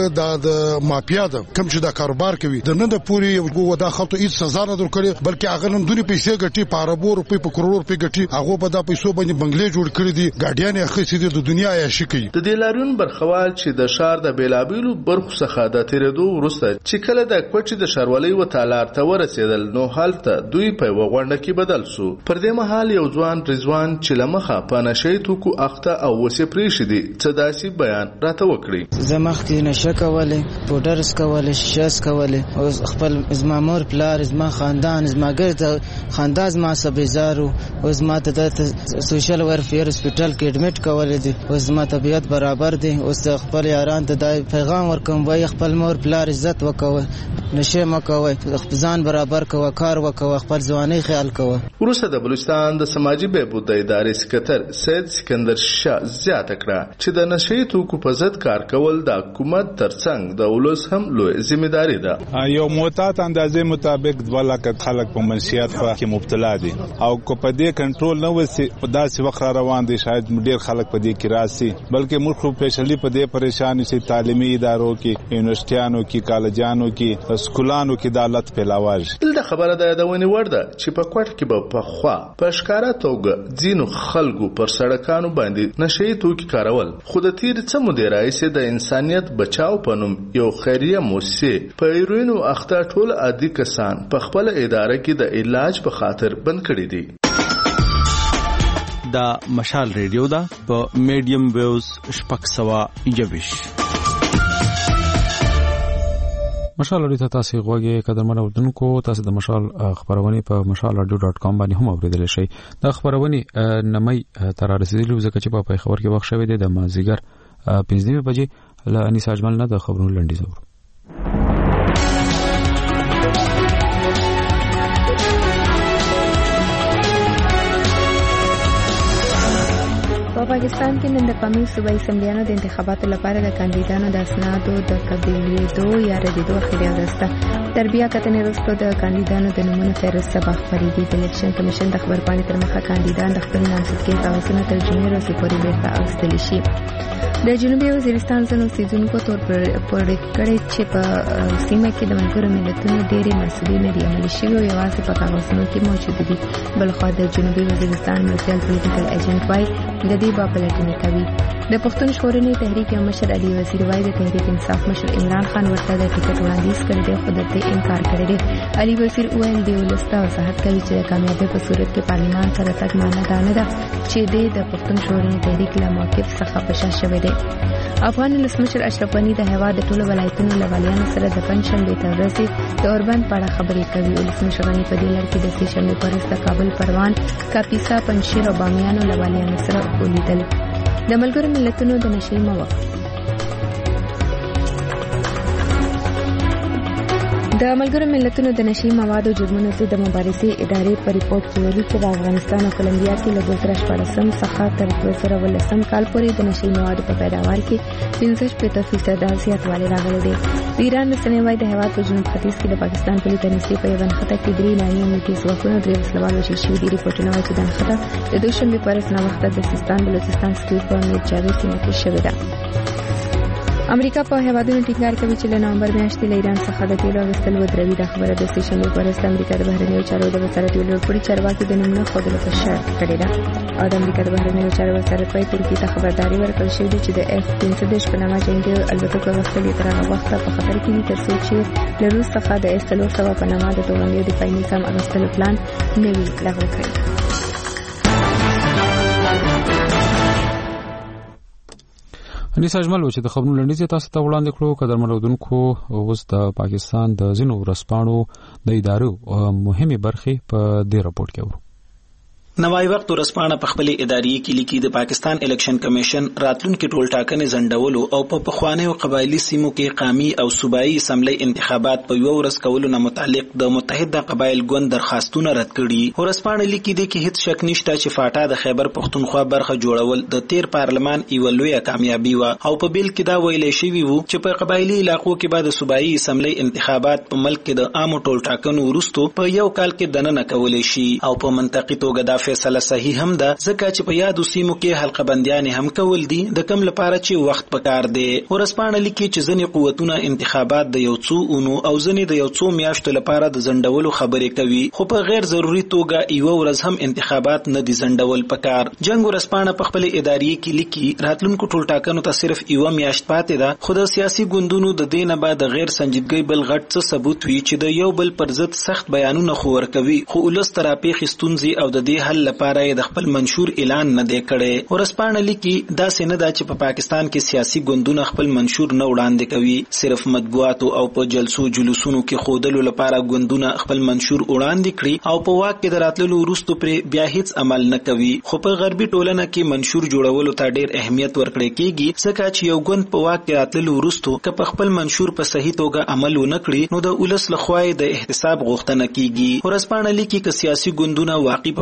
د مافیا ده کم چې دا کاروبار کوي د نن د پوری یو دا خلکو هیڅ سزا نه درکړي، بلکې هغه نن دونی پیسې ګټي په اربو روپۍ په کروڑ روپۍ ګټي، هغه په دا پیسو باندې بنگلې جوړ کړې دي، ګاډیان یې اخیستې دي، د دنیا عیاشي کوي. د دې لاریون برخوال چې د ښار د بیلابیلو برخو څخه د تیرېدو وروسته چې کله د کوټې د ښاروالۍ وتالار ته ورسېدل نو هلته دوی په یوه غونډه کې بدل سو. پر دې مهال یو ځوان رضوان چې له مخه په نشئی توکو اخته او وسې پرېښي دي څه داسې بیان راته وکړي. زه مخکې نشه کولې، پوډر څکولې، شیشه څکولې، او خپل زما مور پلار زما خاندان زما ګرد خاندان زما سبزارو او زما ته سوشل ویلفیر هسپتال کې اډمیټ کولې دي. اوس زما طبیعت برابر دی. اوس خپل یاران ته دا پیغام ورکوم وای خپل مور پلار عزت وکوه، نشه مه کوئ، ځان برابر کوه، کار وکوه، خپل ځوانۍ خیال کوه. وروسته د بلوچستان د سماجي بهبود د ادارې سکرتر سید سکندر شاه زیاته کړه چې د نشئی توکو په ضد کار کول د حکومت ترڅنګ د ولس هم لوی ذمہداري ده. یو معتاد اندازې مطابق 2 لک خلک په منشیات کې مبتلا دي او کو په دې کنټرول نه وسی په داسې وخت روان دي شاید ډیر خلک په دې کې راسي، بلکې موږ خو پېښلي په دې پریشان شي تعلیمي ادارو کې، یونیورسيټانو کې، کالجانو کې سکولانو کې د حالت پیلاواژ دلته خبره ده د ونی ورده چې په کوټ کې به په خوا په ښکارا توګه ځینو خلکو پر سړکانو باندې نشئی توکي کارول خو د تیر څه مودې راځي د انسانيت بچاو پنوم یو خیریه موسسه په ایروینو اخته ټول عادي کسان په خپل اداره کې د علاج په خاطر بند کړی دي. دا مشال ریډیو دا په میډیم ویوز شپږ سوه یویش. مشال اړیته تاسو غوږی قدرمن اوردونکو تاسو د مشال خبرونه په mashalradio.com باندې هم اوریدلی شئ. دا خبرونه نمې تر رسیدلو ځکه چې په خبر کې وخت شوی دی د مازیګر 15 بجې له انیس اجمل نه د خبرونو لنډیز اورو. په پاکستان کې نن د قومي صوبایي اسمبلیانو د انتخاباتو لپاره د کاندیدانو د اسنادو د قبلېدو یا ردېدو اخري ورځ ده. تر بیا کتنې وروسته د کاندیدانو د نومونو فهرست سبا خپرېږي. د الیکشن کمیشن د خبرپاڼې تر مخه کاندیدان د خپل نامزدګۍ کاغذونه تر جنوري ورځې پورې بېرته اخیستلی شي. د جنوبي وزیرستان ځینو اوسېدونکو تور پړې کړې چې په سیمه کې د ملګرو ملتونو ډېرې مسؤلې نه دي عملي شوي او یوازې په کاغذونو کې موجود دي. بلخوا د جنوبي وزیرستان مرسیال پولیټیکل ایجنټ وایي د دې باپلټنې کوي. د پښتون ژغورنې تحریک یو مشر علي وزیر وایي د تحریک انصاف مشر عمران خان ورته د ټکټ وړاندیز کړی دی خو دلته انکار کړی دی. علي وزیر وویل د ولس ته وضاحت کوي چې د کامیابۍ په صورت کې پارلمان ته راتګ معنا دا نه ده چې د پښتون ژغورنې تحریک له موقف څخه په شا شوی دی. افغان ولسمشر اشرف غني د هېواد د ټولو ولایتونو له والیانو سره د پنجشنبې تر ورځې د اوربند په اړه خبرې کوي. ولسمشر غني په دې لړ کې د سې شنبې په ورځ د کابل، پروان، کاپیسا، پنجشیر او بامیانو له والیانو سره ولیدل. د ملګرو ملتونو د نشئی مواد د ملګرو ملتونو د نشئی موادو جرمونو ضد د مبارزې ادارې په ریپورت کې ویلي چې د افغانستان او کولمبیا کې له 2014 څخه تر 2018 کال پورې د نشئی موادو په پیداوار کې 65% زیاتوالی راغلی دی. د ایران رسنۍ وايي د هېواد په جنوب ختیځ کې د پاکستان پولي تنظیم په یوه نښته کې 3 ایراني امنیتي ځواکونه 3 وسلوال وژل شوي دي. ریپورټونه وايي چې د نښته د دوشنبې په ورځ ناوخته د سیستان بلوچستان سټیټ په امیر جاوید سیمه کې شوې ده. امریکا په هیوادونو ټینګار کوي چې له نومبر میاشتې له ایران څخه د تیلو اخیستل ودروي. دا خبره د سې شنبې په ورځ د امریکا د بهرنیو چارو د وزارت یو لوړپوړي چارواکي د نومونو ښودلو په شرط کړې ده. او د امریکا د بهرنیو چارو وزارت وايي ترکیې ته خبرداری ورکړل شوې ده چې د F-35 په نامه جنګي الوتکو اخیستل یې تر هغه وخته په خطر کې دي تر څو چې له روس څخه د S-300 په نامه د توغندیو دفاعي نظام اخیستلو پلان نه وي لغوه کړی. انیس اجمل چې د خبرونو لنډیز تاسو ته وړاندې کړو. قدرمن اورېدونکو اوس د پاکستان د ځینو ورځپاڼو د ادارو مهمه برخې په دې راپورټ کې اورو. نوای وخت ورسپانه په خپل اداري کې لیکي د پاکستان الیکشن کمیشن راتلونکي ټول ټاکنې ځنډولو او په پخوانیو قبایلی سیمو کې قامي او صوبایي اسمبلی انتخابات په یو ورځ کولو نه متعلق د متحده قبایل ګوند درخواستونه رد کړي. ورسپانه لیکي د کې هیڅ شک نشته چې فاټا د خیبر پختونخوا برخه جوړول د تیر پارلمان یو لویه کامیابی و او په بیل کې دا ویلې شوی وو چې په قبایلی علاقو کې بعد صوبایي اسمبلی انتخابات په ملک کې د عامو ټول ټاکنو وروسته په یو کال کې دننه کولای شي او په منطقي توګه دا فیصله صحیح هم ده ځکه چې په یادو سیمو کې حلقه بندیان هم کول دي د کم لپاره چې وخت پکار دی. ورسپانه لیکي چې ځینې قوتونه انتخابات د یو څو اونو او ځینې د یو څو میاشتو لپاره د ځنډولو خبرې کوي خو په غیر ضروري توګه یو ورځ هم انتخابات نه دي ځنډول پکار. جنگ ورسپانه په خپل اداري کې لیکي راتلونکو ټول ټاکنو ته صرف یو میاشت پاتې ده خو د سیاسي ګوندونو د دینه بعد غیر سنجیدګۍ بل غټ څه ثبوت وي چې د یو بل پر ضد سخت بیانونه خور کوي خو ولس تراپیخ ستونزي او د دې حل لپاره د خپل منشور اعلان نه دی کړی. ورسپانه لیکي دا څنګه ده چې په پاکستان کې سیاسي ګوندونه خپل منشور نه وړاندې کوي صرف مطبوعات او په جلسو جلوسونو کې خودلو لپاره ګوندونه خپل منشور وړاندې کړي او په واک کې دراتلو وروسته پر بیا هیڅ عمل نه کوي. خو په غربي ټولنه کې منشور جوړولو ته ډېر اهمیت ورکړل کېږي ځکه چې یو ګوند په واک کې راتلو وروسته که په خپل منشور په صحیح توګه عمل ونه کړي نو د ولس لخوا د احتساب غوښتنه کیږي. ورسپانه لیکي چې سیاسي ګوندونه واقعي په پاکستان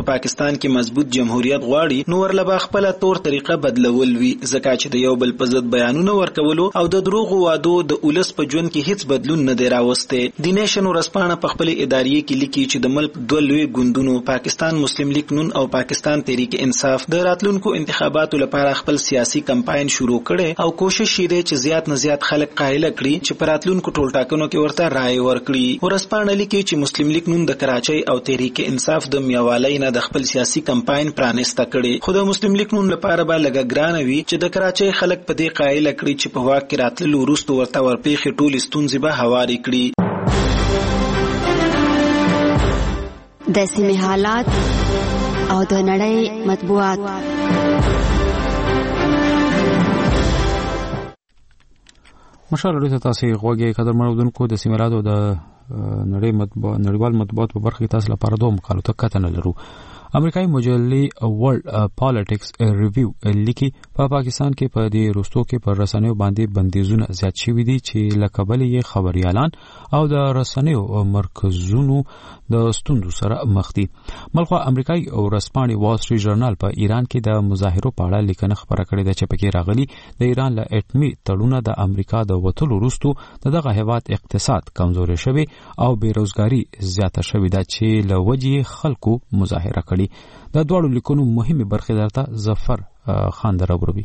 افغانستان کې مضبوط جمهوریت غواړي نو ورله خپل تور طریقه بدلول وی ځکه چې د یو بل په ضد بیانونه ورکولو او د دروغ وعدو د اولس په ژوند کې هیڅ بدلون نه دی راوسته. د نیشن ورسپانه په خپل ادارې کې لیکي چې د ملک دوه لوی ګوندونو پاکستان مسلم لیگ نون او پاکستان تحریک انصاف د راتلونکو انتخاباتو لپاره خپل سیاسي کمپاین شروع کړي او کوشش یې دی چې زیات نه زیات خلک قایل کړي چې پر راتلونکو ټولټاکنو کې ورته رائے ورکړي. ورسپانه لیکي چې مسلم لیگ نون د کراچۍ او تحریک انصاف د میوالۍ نه د خپل سیاسي کمپاین پرانیسته کړي خو د مسلم لیگ نون لپاره به لږ ګران وي چې د کراچۍ خلک په دې قایل کړي چې په واک کې راتللو وروسته ورته ورپېښې ټولې ستونزې به هوارې کړي. د سیمې حالات او د نړۍ مطبوعات. مشال ته تاسو غوږی قدر مړودونکو د سیمې حالات او د نړیوال مطبوعات په برخه کې تاسو لپاره دوه مقالو ته کتنه لرو. امریکایي مجلې ورلد پالیټکس ریویو لیکي په پاکستان کې په دې وروستو کې پر رسنیو باندې بندیزونه زیات شوي دي چې له کبله یې خبريالان او د رسنیو مرکزونو د ستوندو سره مخ دي. بلخو امریکایي ورځپاڼې وال سټریټ ژورنال په ایران کې د مظاهرو په اړه لیکنه خبره کړې ده چې پکې راغلي د ایران له اټمي تړونه د امریکا د وټولو وروستو دغه هیواد اقتصاد کمزوري شوی او بیروزګاری زیاته شوې ده چې له وجې خلکو مظاهره کړي. دا دوړو لیکونو مهمه برخه درته ظفر خان دراوروي.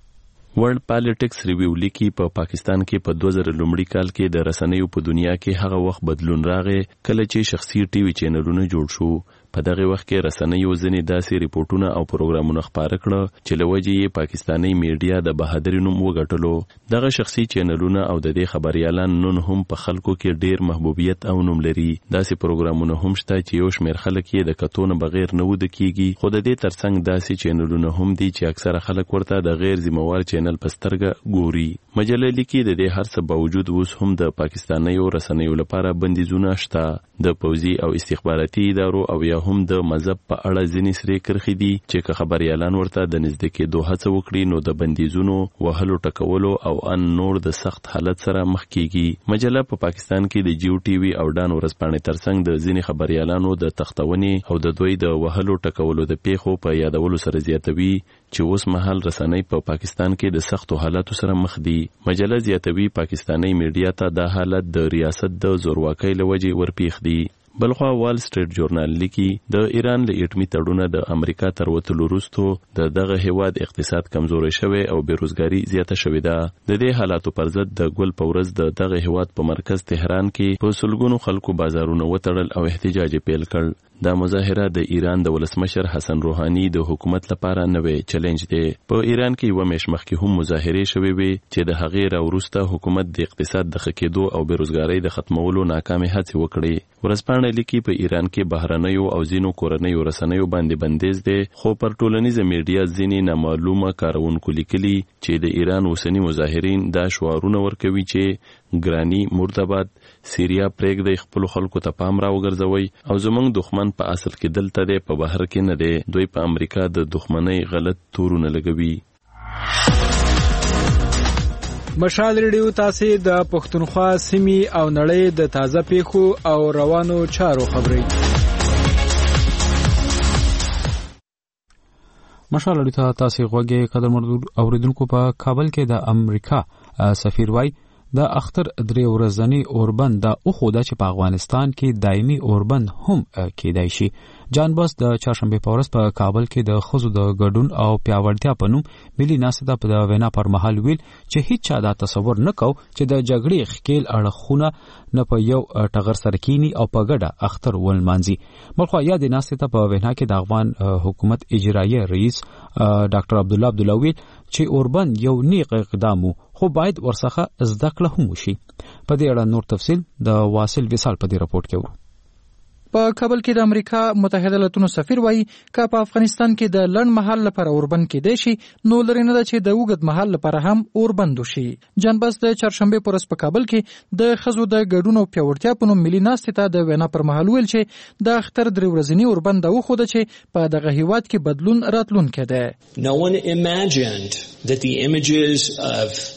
ورلد پالیټکس ریویو لیکي په پاکستان کې په 2000 لومړي کال کې د رسنیو په دنیا کې هغه وخت بدلون راغی کله چې شخصي ټي وي چینلونه جوړ شو. په دغه وخت کې رسنیو ځینې داسې ریپورتونه او پروګرامونه خپاره کړل چې لوجې یې پاکستاني میډیا د بهادری نوم وګټلو. دغه شخصي چینلونه او د دې خبريالان نن هم په خلکو کې ډیر محبوبیت او نوم لري. داسې پروګرامونه هم شته چې یو شمېر خلک یې د کتون بغیر نه ود کیږي خو د دې ترڅنګ داسې چینلونه هم دي چې اکثره خلک ورته د غیر ذمہوار چینل پسترګه ګوري. مجله لیکي د دې هر څه باوجود اوس هم د پاکستاني رسنیو لپاره بندیزونه شته. د پوځي او استخباراتي ادارو او یا هم د مذهب په اړه ځینې سری کرخي دي چې خبريالان ورته د نږدې کېدو هڅه وکړي نو د بندیزونو وهلو ټکولو او ان نور د سخت حالت سره مخ کیږي. مجله په پاکستان کې د جیو ټي وي او ډان ورځپاڼې ترڅنګ د ځینې خبريالانو د تختونې او د دوی د وهلو ټکولو د پیښو په یادولو سره زیاتوي چې اوس مهال رسنۍ په پاکستان کې د سختو حالاتو سره مخ دي. مجله زیاتوي پاکستاني میډیا ته د حالت د ریاست د زورواکۍ لوجې ورپیښ دي. بلخوا وال سټریټ ژورنال لیکي د ایران له اټمي تړونه د امریکا تر وتلو وروسته د دغه هیواد اقتصاد کمزوري شوی او بیروزګاری زیاته شوې ده. د دې حالاتو پر ضد د ګل پورز د دغه هیواد په مرکز تهران کې په سلګونو خلکو بازارونه وتړل او احتجاج پیل کړ. دا مظاهره د ایران د ولسمشر حسن روحاني د حکومت لپاره نوې چیلنج دی. په ایران کې یو میش مخکې هم مظاهرې شوې وي چې د هغې راوروسته حکومت د اقتصاد د ښه کېدو او بیروزګارۍ د ختمولو ناکامې هڅې وکړې. ورځپاڼه لیکي په ایران کې بهرنیو او ځینو کورنیو رسنیو باندې بندیز دی خو پر ټولنیزه میډیا ځینې نامعلومه کارونکو لیکلي چې د ایران اوسنی مظاهرین دا شعارونه ورکوي چې ګرانی مردباد سیریا پرېږدئ خپلو خلکو ته پام راوګرځوئ او زموږ دښمن په اصل کې دلته دی په بهر کې نه دی. دوی په امریکا د دښمنۍ غلط تورونه لګوي. مشال ریډیو تاسو د پښتونخوا سیمې او نړۍ د تازه پیښو او روانو چارو خبري. مشال ریډیو تاسو غوږی قدر مړدود اوریدونکو په کابل کې د امریکا سفیر وای د اختر درې ورځنی اوربند د اوخوده چې په افغانستان کې دایمي اوربند هم کېدای شي. جان باس د چهارشنبه په ورځ په کابل کې د خزو د ګډون او پیاوړتیا په نوم ملي ناسته په د وینا پر مهال ویل چې هیڅ چا دا تصور نه کو چې د جګړې خکیل اړخونه نه په یو ټغر سره کینی او په ګډه اختر ولمانځي. بلخو یاد ناسته په وینا کې د افغان حکومت اجرایي رئیس ډاکټر عبد الله ویل چې اوربند یو نیک اقدام خو باید ورڅخه زده کړه هم وشي. په دې اړه نور تفصیل د واصل وصال په دې راپورټ کې ورو. په کابل کې د امریکا متحده ایالاتونو سفیر وایي چې په افغانستان کې د لړ مهال لپاره اوربند کېدای شي نو لري نه چې د وګد مهال لپاره هم اوربند وشي. جان باس د چهارشنبه پر ورځ په کابل کې د خزو د ګډون او پیاوړتیا په نوم ملي ناستې ته د وینا پر مهال ویل چې د اختر درې ورځنی اوربند وخوده چې په دغه هیواد کې بدلون راتلونکی دی. No one imagined that the images of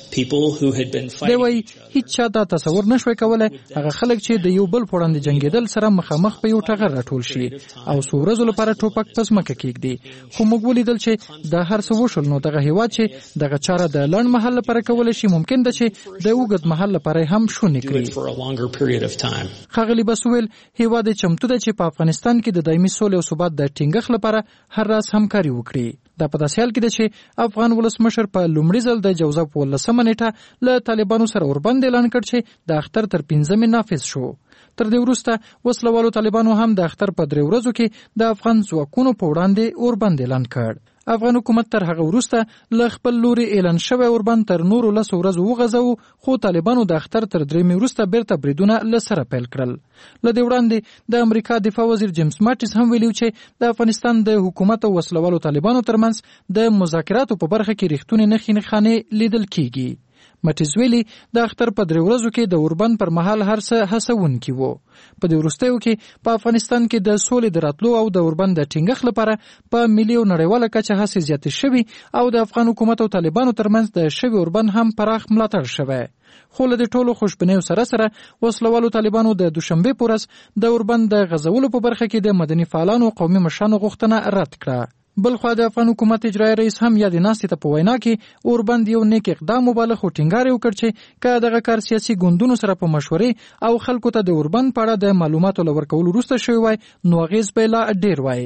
دی وایي هیڅ چا دا تصور نشوي کولی هغه خلک چې د یو بل په وړاندې جنګېدل سره مخامخ په یو ټغر راټول شي او څو ورځو لپاره ټوپک په ځمکه کېږدي خو موږ ولیدل چې دا هر څه وشول نو دغه هېواد چې دغه چاره د لنډ مهال لپاره کولی شي ممکن ده چې د اوږد مهال لپاره هم شونې کړي. ښاغلي بس وویل هېواد یې چمتو ده چې په افغانستان کې د دایمي سولې او ثبات د ټینګښت لپاره هر راز همکاري وکړي. دا په داسې حال کې ده چې افغان ولسمشر په لومړي ځل د جوزا په 18 نیټه له طالبانو سره اوربند اعلان کړ چې د اختر تر 15 نافذ شو. تر دې وروسته وسلوالو طالبانو هم د اختر په 3 ورځو کې د افغان ځواکونو په وړاندې اوربند اعلان کړ. افغان حکومت تر هغه وروسته له خپل لوري اعلان شوی اوربند تر نورو 10 ورځو وغځاوه خو طالبانو د اختر تر 3 وروسته بیرته بریدونه له سره پیل کړل. له دې وړاندې د امریکا دفاع وزیر جیمز ماټیس هم ویلي چې د افغانستان د حکومت او وسلوالو طالبانو ترمنځ د مذاکراتو په برخه کې رښتونې نښې نښانې لیدل کیږي. مټیز ویلي د اختر په 3 ورځو کې د اوربند پر مهال هر څه هڅونکي وو. په دې وروستیو کې په افغانستان کې د سولې د راتلو او د اوربند د ټینګښت لپاره په ملي او نړیواله کچه هڅې زیاتې شوي او د افغان حکومت او طالبانو ترمنځ د شوي اوربند هم پراخ ملاتړ شوی. خو له دې ټولو خوشبینیو سره سره وسلوالو طالبانو د دوشنبه په ورځ د اوربند د غځولو په برخه کې د مدني فعالانو قومي مشرانو غوښتنه رد کړه. بلخوا د افغان حکومت اجرایي رئیس هم یادې ناستې ته په وینا کې اوربند یو نیک اقدام وباله خو ټینګار یې وکړ چې که دغه کار سیاسي ګوندونو سره په مشورې او خلکو ته د اوربند په اړه د معلوماتو له ورکولو وروسته شوی وای نو اغېز به لا ډېر وای.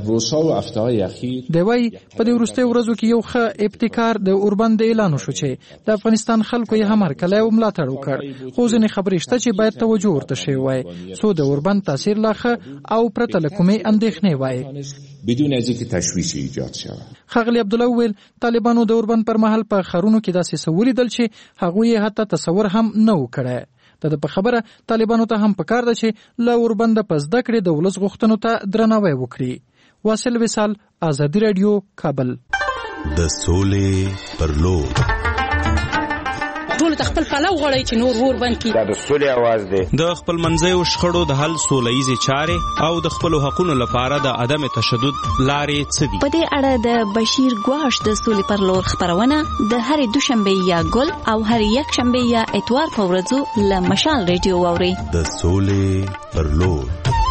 دی وایي په دې وروستیو ورځو کې یو ښه ابتکار د اوربند اعلان وشو چې د افغانستان خلکو یې هم هرکلی او ملاتړ وکړ خو ځینې خبرې شته چې باید توجه ورته شوی وای څو د اوربند تاثیر لا ښه او پرته له کومې اندېښنې وای. بدون از اینکه تشویشی ایجاد شود. ښاغلي عبدالله وویل طالبانو د اوربند پر مهال په ښارونو کې داسې څه ولیدل چې هغوی یې حتی تصور هم نه و کړی. د په خبره طالبانو ته هم پکار ده چې له اوربنده په زده کړې د ولس غوښتنو ته درناوی وکړي. واصل وصال، آزادي رادیو، کابل. د سولې پر لور ټول خپل پلو غړی چې نور ور بند کی دا د سولې आवाज دی. د خپل منځي او شخړو د حل سولهیزي چارې او د خپل حقوقو لپاره د عدم تشدد لارې څه دي. په دې اړه د بشیر ګواش د سولې پر لور خبرونه د هر دوشنبه یا ګل او هر یک شنبه یا اتوار په ورځو له مشال ریډیو واوري. د سولې پر لور.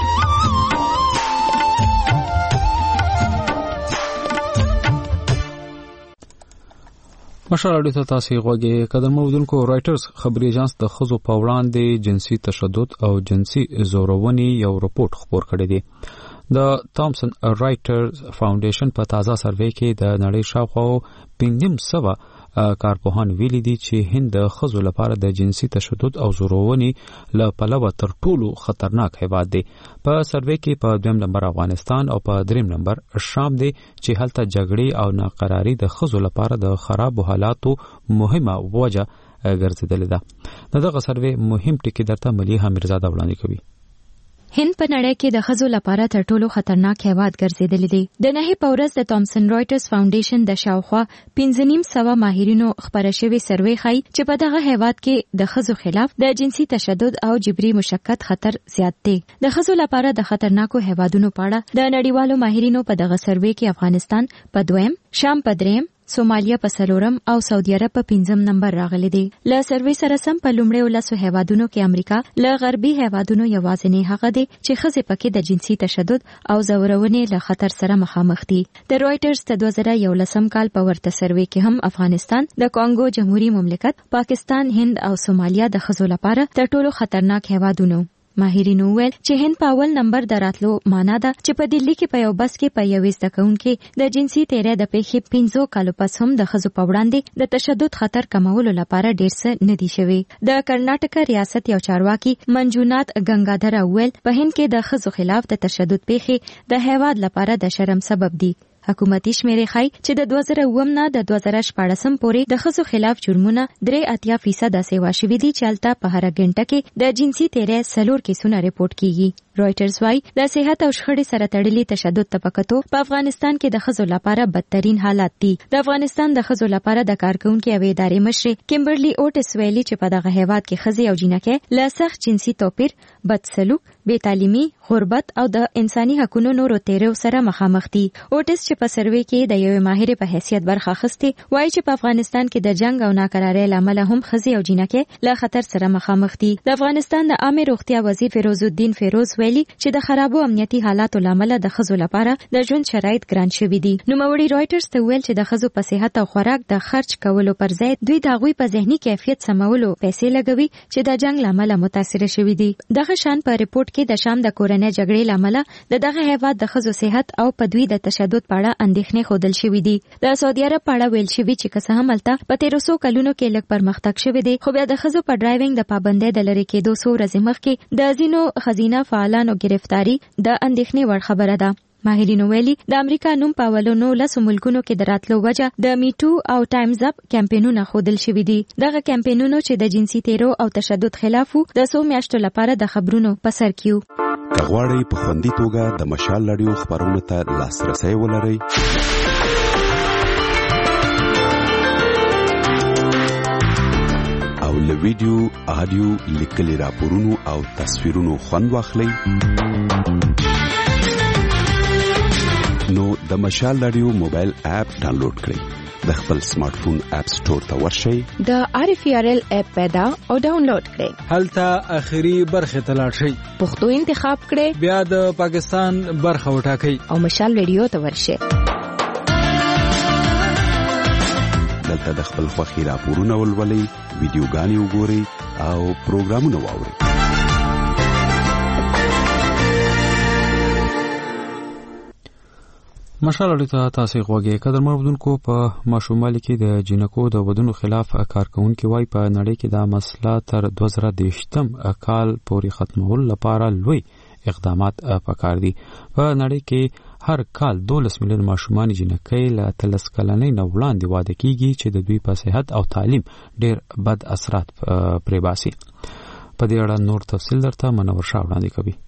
مشال اړیو ته تاسو غوږی قدر موردونکو رائټرز خبري اژانس د خزو په وړاندې جنسي تشدد او جنسي زورونې یو رپورت خبر کړی دی. د تامسن رائټرز فاونډیشن په تازه سروې کې د نړۍ شاوخوا 500 کارپوهان ویلي دي چې هند د خزو لپاره د جنسي تشدد او زورونې له پلوه تر ټولو خطرناک هیواد دی. په سروې کې په 2 نمبر افغانستان او په 3 نمبر شام دی چې هلته جګړې او ناقراری د خزو لپاره د خراب حالاتو مهمه وجه ګرځیدلې ده. دغه سروې مهم ټکی درته مليحه میرزاده وړاندې کوي. هند په نړۍ کې د ښځو لپاره تر ټولو خطرناک هیواد ګرځېدلی دی. د نهي په ورځ د تامسن رائټرز فاونډیشن د شاوخوا 1500 ماهرینو خبره شوې سروې ښیي چې په دغه هیواد کې د ښځو خلاف د جنسي تشدد او جبري مشقت خطر زیات دی. د ښځو لپاره د خطرناکو هیوادونو په اړه د نړیوالو ماهرینو په دغه سروې کې افغانستان په 2م، شام په 3م، سومالیا په 4م او سعودي عرب په 5م نمبر راغلي دي. له سروې سره سم په لومړیو 10 هیوادونو کې امریکا له غربي هیوادونو یوازینی هغه دی چې ښځې پکې د جنسي تشدد او زورونې له خطر سره مخامخ دي. د رائټرز د 2011 کال په ورته سروې کې هم افغانستان، د کانګو جمهوریت مملکت، پاکستان، هند او سومالیا د ښځو لپاره تر ټولو خطرناک هیوادونه. ماهرینو ویل چې هند په اول نمبر د راتلو معنا ده چې په دلی کې په یو بس کې په یوې زده کوونکې د جنسي تیری د پیښې 5 کالو پس هم د ښځو په وړاندې د تشدد خطر کمولو لپاره ډېر څه نه دي شوي. د کرناټکا ریاست یو چارواکي منجونات ګنگادر ویل په هند کې د ښځو خلاف د تشدد پیښې د هیواد لپاره د شرم سبب دي. حکومتي شمیرې ښیي چې د 2009 نه د 2014 پورې د ښځو خلاف جرمونه 83% سیوا شوي دي چې هلته په هره غنټه کې د جنسي تیری 4 کیسونه ریپورت کیږي. رويټرز وايي د صحت او شخړې سره تړلي تشدد طبقاتو په افغانستان کې د ښځو لپاره بدترین حالات دي. د افغانستان د ښځو لپاره د کارکونکو او ادارې مشر کیمبرلی اوټس ویلي چې په دغه هیواد کې ښځې او جنکۍ له سخت جنسي توپیر، بد سلوک، بې تعلیمي، غربت او د انساني حقوقو نورو تیریو سره مخامخ دي. اوټس چې په سروې کې د یوې ماهرې په حیثیت برخه اخیستې وایي چې په افغانستان کې د جنگ او ناکرارۍ له امله هم ښځې او جنکۍ له خطر سره مخامخ دي. د افغانستان د عامه روغتیا وزیر فیروز الدین فیروز ویلي چې د خرابو امنیتي حالاتو له امله د ښځو لپاره د ژوند شرایط ګران شوي دي. نوموړي رويټرز ته ویل چې د ښځو په صحت او خوراک د خرچ کولو پر ځای دوی د هغوی په ذهني کیفیت سمولو پیسې لګوي چې د جنگ له امله متاثر شوي دي. دغه شان په ریپورت کې د شام د کورنۍ جګړې له امله دغه هیواد د ښځو صحت او په دوی د تشدد په اړه اندېښنې ښودل شوي دي. د سعودي عرب په اړه ویل شوي چې که څه هم هلته په 1300 کلونو کې لږ پرمختګ شوی دی، خو بیا د ښځو په ډرایوینګ د پابندۍ د لرې کېدو څو ورځې مخکې د ځینو ښځینه فعالانو ګرفتاري د اندېښنې وړ خبره ده. ماهرینو ویلي د امریکا نوم په اولو 19 ملکونو کې د راتلو وجه د میټو او ټایمز اپ کمپاینونه ښودل شوي دي. دغه کمپاینونو چې د جنسي تیرو او تشدد خلاف د 100 میاشتو لپاره د خبرونو په سر کې وو. که غواړئ په خوندي توګه د مشال رادیو خبرونو ته لاسرسی ولرئ او له ویډیو، آډیو، لیکلي راپورونو او تصویرونو خوند واخلئ نو د مشال رادیو موبایل اپ ډاونلوډ کړئ. د خپل سمارټ فون اپ سٹور ته ورشئ، د RFRL اپ پیدا او ډاونلوډ کړئ. هلته اخري برخه ته لاړ شئ، پښتو انتخاب کړئ، بیا د پاکستان برخه وټاکئ او مشال رادیو ته ورشئ. دلته د خپل خوښي راپورونه ولولئ، ویډیوګانې وګورئ او پروګرامونه واورئ. مشال اړیته تاسو غوږی قدر مردونکو په ماشومالي کې د جنکو د ودونو خلاف کارکونکو وای په نړۍ کې دا مسله تر 2023م کال پورې ختمول لپاره لوی اقدامات پکار دي. په نړۍ کې هر کال 12 میلیون ماشومان جنکۍ له 13 کلنۍ نه وړاندې واده کیږي چې د دوی په صحت او تعلیم ډېر بد اثرات پرې باسي. په دې اړه نور تفصیل درته منور شاه وړاندې کوي.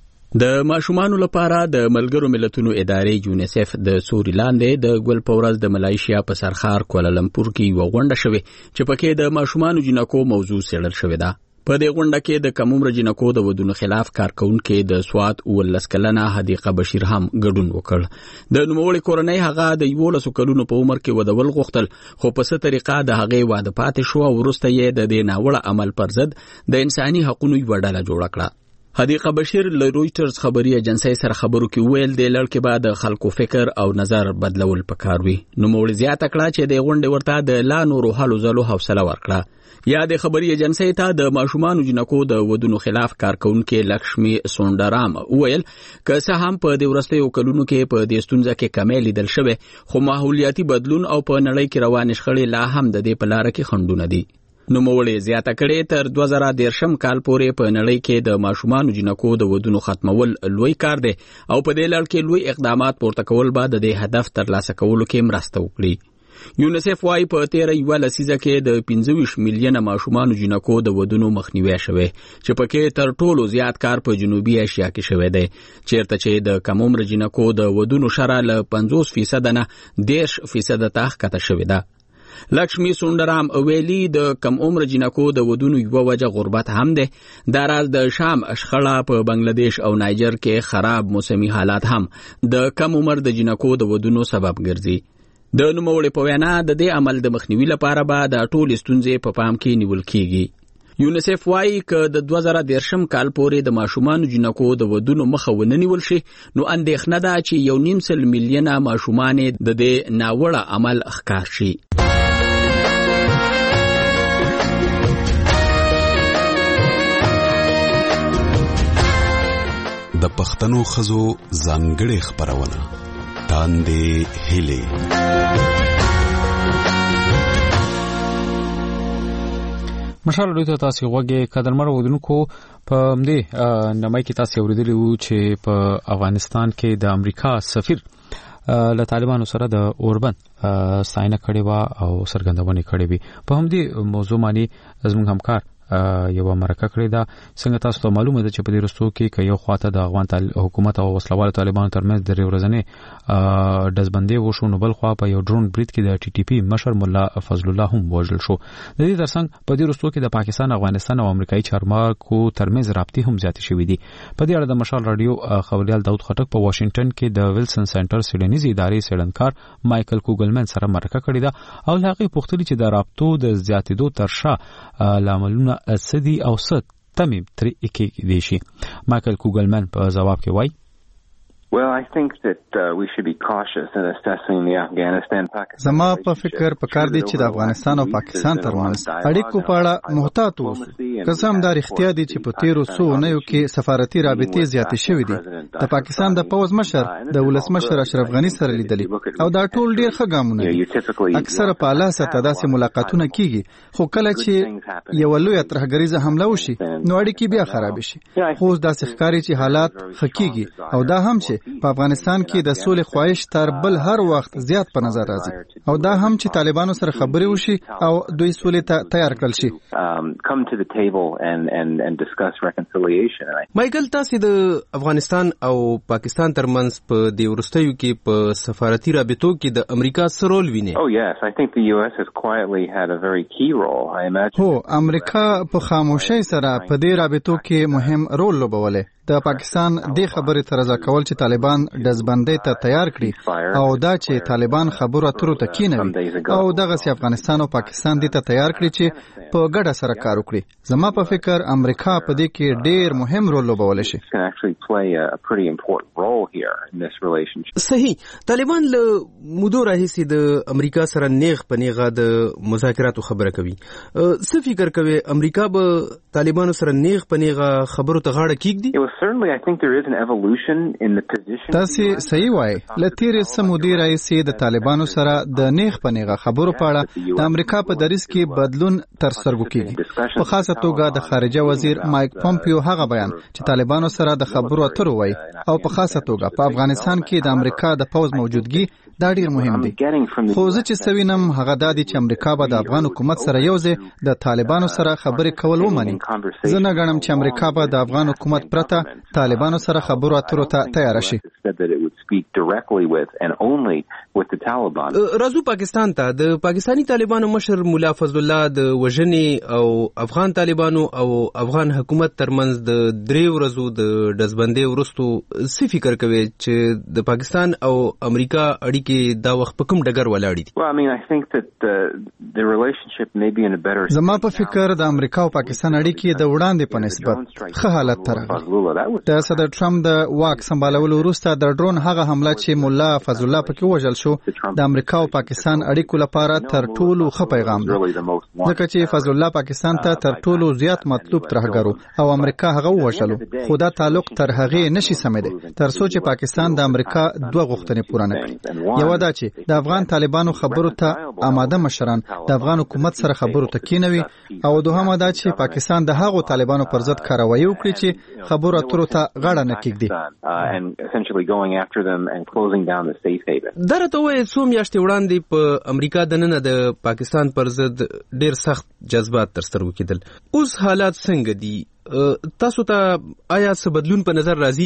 د ماشومانو لپاره د ملګرو ملتونو ادارې یونیسف د سوري لاندې د ګل پورز د ملایشیا په سرخار کوالالمپور کې یو غونډه شوه چې پکې د ماشومانو جنکو موضوع څېړل شوې ده. په دې غونډه کې د کم عمر جنکو د ودونو خلاف کارکونکو د سواد ولس کلنه حدیقه بشیر هم ګډون وکړ. د نوموړي کورنۍ هغه د 11 کلونو په عمر کې ودول غوښتل، خو په څه طریقه د هغې واده پاتې شو او وروسته یې د دې ناوړه عمل پر ضد د انساني حقوقو یو ډله جوړه کړه. حدیقه بشیر له رويټرز خبري ایجنسی سره خبرو کې ویل د لړکې بعد خلکو فکر او نظر بدلول پکار وي. نو موږ زیاته کړه چې د غونډې ورته د لا نورو حلو زلو حوصله ورکړه. یا د خبري ایجنسی ته د ماشومانو جنکو د ودونو خلاف کارکونکو لکشمی سوندرام ویل که څه هم په د ورستیو کلونو کې په د ستونزه کې کمی لیدل شوی، خو ماحولیاتي بدلون او په نړۍ کې روان شخړې لا هم د دې په لار کې خنډونه دي. نو موړې زیاته کړې تر 2013 کال پورې په نړۍ کې د ماشومانو جنکو د ودونو ختمول لوی کار دی او په دې لړ کې لوی اقدامات پورته کول به د هدف ترلاسه کولو کې مرسته وکړي. یونیسف وايي په 13 لسیزه کې د 25 میلیونه ماشومانو جنکو د ودونو مخنیوي شوه چې پکې تر ټولو زیات کار په جنوبي ایشیا کې شوه دی، چیرته چې د کم عمر جنکو د ودونو شرح له 50% نه 10% ته ښکته شوه ده. لکشمی سوندرام ویلی د کم عمر جنکو د ودونو یو وجه غربت هم ده. د راز د شام اشخړه په بنگلاديش او نایجر کې خراب موسمي حالات هم د کم عمر د جنکو د ودونو سبب ګرځي. د نوموړي په وینا د دې عمل د مخنیوي لپاره به د ټول ستونزې په پام کې نیول کیږي. یونیسف وايي ک د 2013 کال پورې د ماشومان جنکو د ودونو مخه ونیول شي نو اندېښنه ده چې 1.5 میلیونه ماشومان د دې ناوړه عمل ښکار شي. د پښتنو خزو ځانګړې خبرونه تاندې هلي. مشال دوی ته تاسو غوږی قدرمن ودونکو په دې نمای کې تاسو اوریدلی وو چې په افغانستان کې د امریکا سفیر له طالبانو سره د اوربند ستاینه کړې و او څرګندونه کړې وي. په همدې موضوع باندې زموږ همکار یو مرکه کړې ده. څنګه تاسو ته معلومه ده چې په دې رستو کې یو خواته د افغان حکومت او وسلوال طالبانو ترمنځ د ورځنې دزبندۍ وشو، نو بل خوا په یو ډرون برید کې د ټي ټي پی مشر مولا فضل الله هم وژل شو. د دې ترڅنګ په دې رستو کې د پاکستان، افغانستان او امریکایي چارواکو ترمنځ رابطې هم زیاتې شوې دي. په دې اړه د مشال رادیو خبريال داود خټک په واشنگټن کې د ویلسن سنټر سیډنیز ادارې سیډنکار مایکل کوګلمن سره مرکه کړې ده او هغه پوښتنه چې د رابطو د زیاتېدو ترشا لاملونه سدي او ست تمیم ترې کې دي شي. مایکل کوګلمن په جواب کې وایي Well, I think that we should be cautious in assessing the Afghanistan-Pakistan. زما په فکر پکار دی چې د افغانستان او پاکستان ترمنځ اړیکو په اړه محتاط اوسو. قسم دار اختیار دي چې په تیرو څو اونیو کې سفارتي رابطې زیاتې شوې دي. د پاکستان د پوز مشر د ولسمشر اشرف غنی سره لیدلې او دا ټول ډیر ښه ګامونه دي. اکثره په اعلی سطح داسې ملاقاتونه کیږي، خو کله چې یو لوی ترهګریزه حمله وشي نو اړیکې بیا خراب شي. خو داسې ښکاري چې حالات ښه کیږي او دا هم چې په افغانستان کې د سولې خواهش تر بل هر وخت زیات په نظر راځي او دا هم چې طالبانو سره خبرې وشي او دوی سولې ته تیار کړل شي. مایکل، تاسو د افغانستان او پاکستان ترمنځ په دې ورستیو کې په سفارتي رابطو کې د امریکا سره رول ویني؟ هو، امریکا په خاموشۍ سره په دې رابطو کې مهم رول لوبولی. د پاکستان د خبرې تر ځا کول چې طالبان دزبندۍ ته تیار کړي او دا چې طالبان خبرو اترو ته کینوي او دغه سي افغانستان او پاکستان دې ته تیار کړي چې په ګډه سره کار وکړي. زما په فکر امریکا په دې کې ډېر مهم رول لوبولی شي. صحیح. طالبان له مودو راهیسې د امریکا سره نیغ په نیغه د مذاکراتو خبره کوي. څه فکر کوي امریکا به طالبانو سره نیغ په نیغه خبرو ته غاړه کیږدي؟ تاسو صحیح وایي. لتیرې سمودي راځي د طالبانو سره د نیغ په نیغه خبرو په اړه د امریکا په دریځ کې بدلون تر سترګو کیږي. په خاصه توګه د خارجه وزیر مایک پومپیو هغه بیان چې طالبانو سره د خبرو اترو وایي او په خاصه توګه په افغانستان کې د امریکا د پوز موجودګي دا ډیر مهم دی. خو زه چې سوینم هغه د دې چې امریکا به د افغان حکومت سره یوځای د طالبانو سره خبرې کول ومني. زه نه غواړم چې امریکا به د افغان حکومت پرته طالبانو سره خبرو اترو ته تیار شي. راځو پاکستان ته. د پاکستانی طالبانو مشر مولا فضل الله د وژنې او افغان طالبانو او افغان حکومت ترمنځ د 3 ورځو د دزبندۍ وروسته څه فکر کوي چې د پاکستان او امریکا اړیکې دا وخت په کوم ډګر ولاړې دي؟ زما په فکر د امریکا او پاکستان اړیکې د وړاندې په نسبت ښه حالت ته راغلي. د صدر ټرمپ د واک سمبالولو وروسته د ډرون هغه حمله چې مولا فضل الله پکې وژل شو د امریکا او پاکستان اړیکو لپاره تر ټولو ښه پیغام دی، ځکه چې فضل الله پاکستان ته تر ټولو زیات مطلوب ترهګرو او امریکا هغه وژلو. خو دا تعلق تر هغه نشي سمېدی تر څو چې پاکستان د امریکا 2 غوښتنې پوره نه کړي. یو دا چې د افغان طالبانو خبرو ته آماده مشران د افغان حکومت سره خبرو ته کینوي او دوهمه دا چې پاکستان د هغو طالبانو پر ضد کاروایی وکړي چې خبرو اترو ته غاړه نه کېږدي. درته وایي څو میاشتې وړاندې په امریکا دننه د پاکستان پر ضد ډېر سخت جذبات تر سترګو کېدل. اوس حالات څنګه دي؟ تاسو ته آیا څه بدلون په نظر راځي؟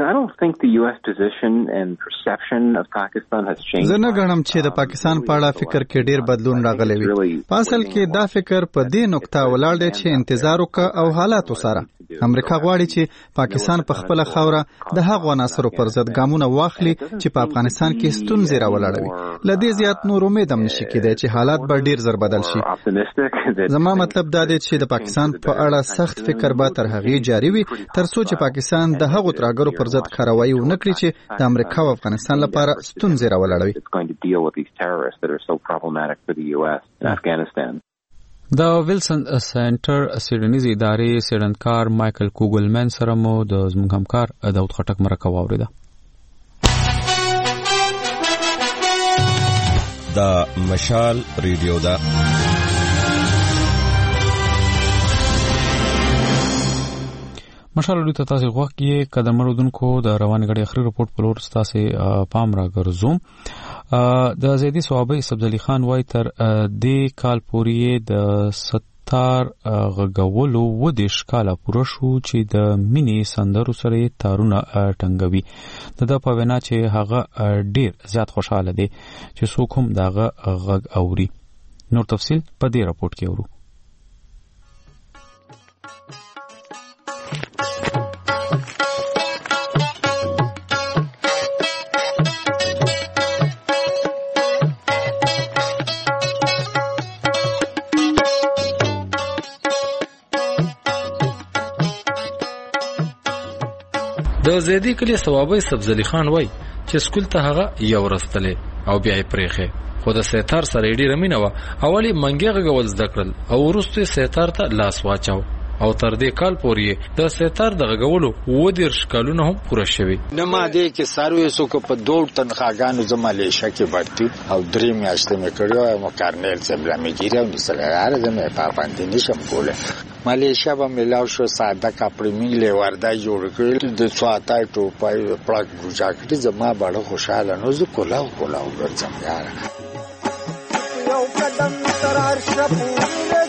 زه نه غواړم چې د پاکستان په اړه فکر کې ډیر بدلون راغلی وي. په اصل کې دا فکر په دې نقطه ولاړ دی چې انتظار وکړه او حالات وساره. امریکا غواړي چې پاکستان په خپل خاوره د هغو عناصرو پر ضد ګامونه واخلي چې په افغانستان کې ستونزې راولاړوي. لدې زیات نور امید هم نشي کېدای چې حالات به ډیر زر بدل شي. زما مطلب دا دی چې د پاکستان په اړه سخت فکر به تر هغه جاری وي تر څو چې پاکستان د هغو ترهګرو پر ضد کاروایی ونه کړي چې د امریکا او افغانستان لپاره ستونزې راولاړوي. د ویلسن سنټر سیډنیز ادارې سیډنکار مایکل کوګلمن سره مو د زموږ همکار داود خټک مرکه واوریده. دا مشال ریډیو دا مشال ریډیو ته تاسو غوښتي قدم مرودونکو د روان غړي اخري رپورت په لور تاسو پام راګرځوم. د زیدی صوابی سبزلی خان وای تر د کال پورې د تار غږولو و د ښکاله پوره شو چې د مینې سندرو سره تارونه ټنګوي. د په وینا چې هغه ډیر زیات خوشاله دی چې څوک هم دغه غږ اوري. نور تفصیل په دې راپورټ کې اورو. د زیدی کلی ثوابي سبزلی خان وای چې سکول ته هغه یو ورستلې او بیا یې پریخه. خو د سیتار سره ډیره مینه و. اولی منګي غول زده کړل او وروسته سیتار ته لاس واچاو او تر دې کال پورې د سیتار د غولو و د ښکالونه هم پوره شوی. نه ما دې کې ساروي سو کو په دوړ تنخواګانو زمالیشه کې برتي او درې میاشتې مې کړو او کارنل سبلا مې ګیرو د سلاره د مې پابندي نشم کوله. مالیشیا به ملاو شو ساده کپړې میله وردا جوړ کړل د سواتای ټوپای پلاک ګوجاکټي زما باندې خوشاله نو زه کولاو ګرځم یار. یو قدم تر عرشه پورې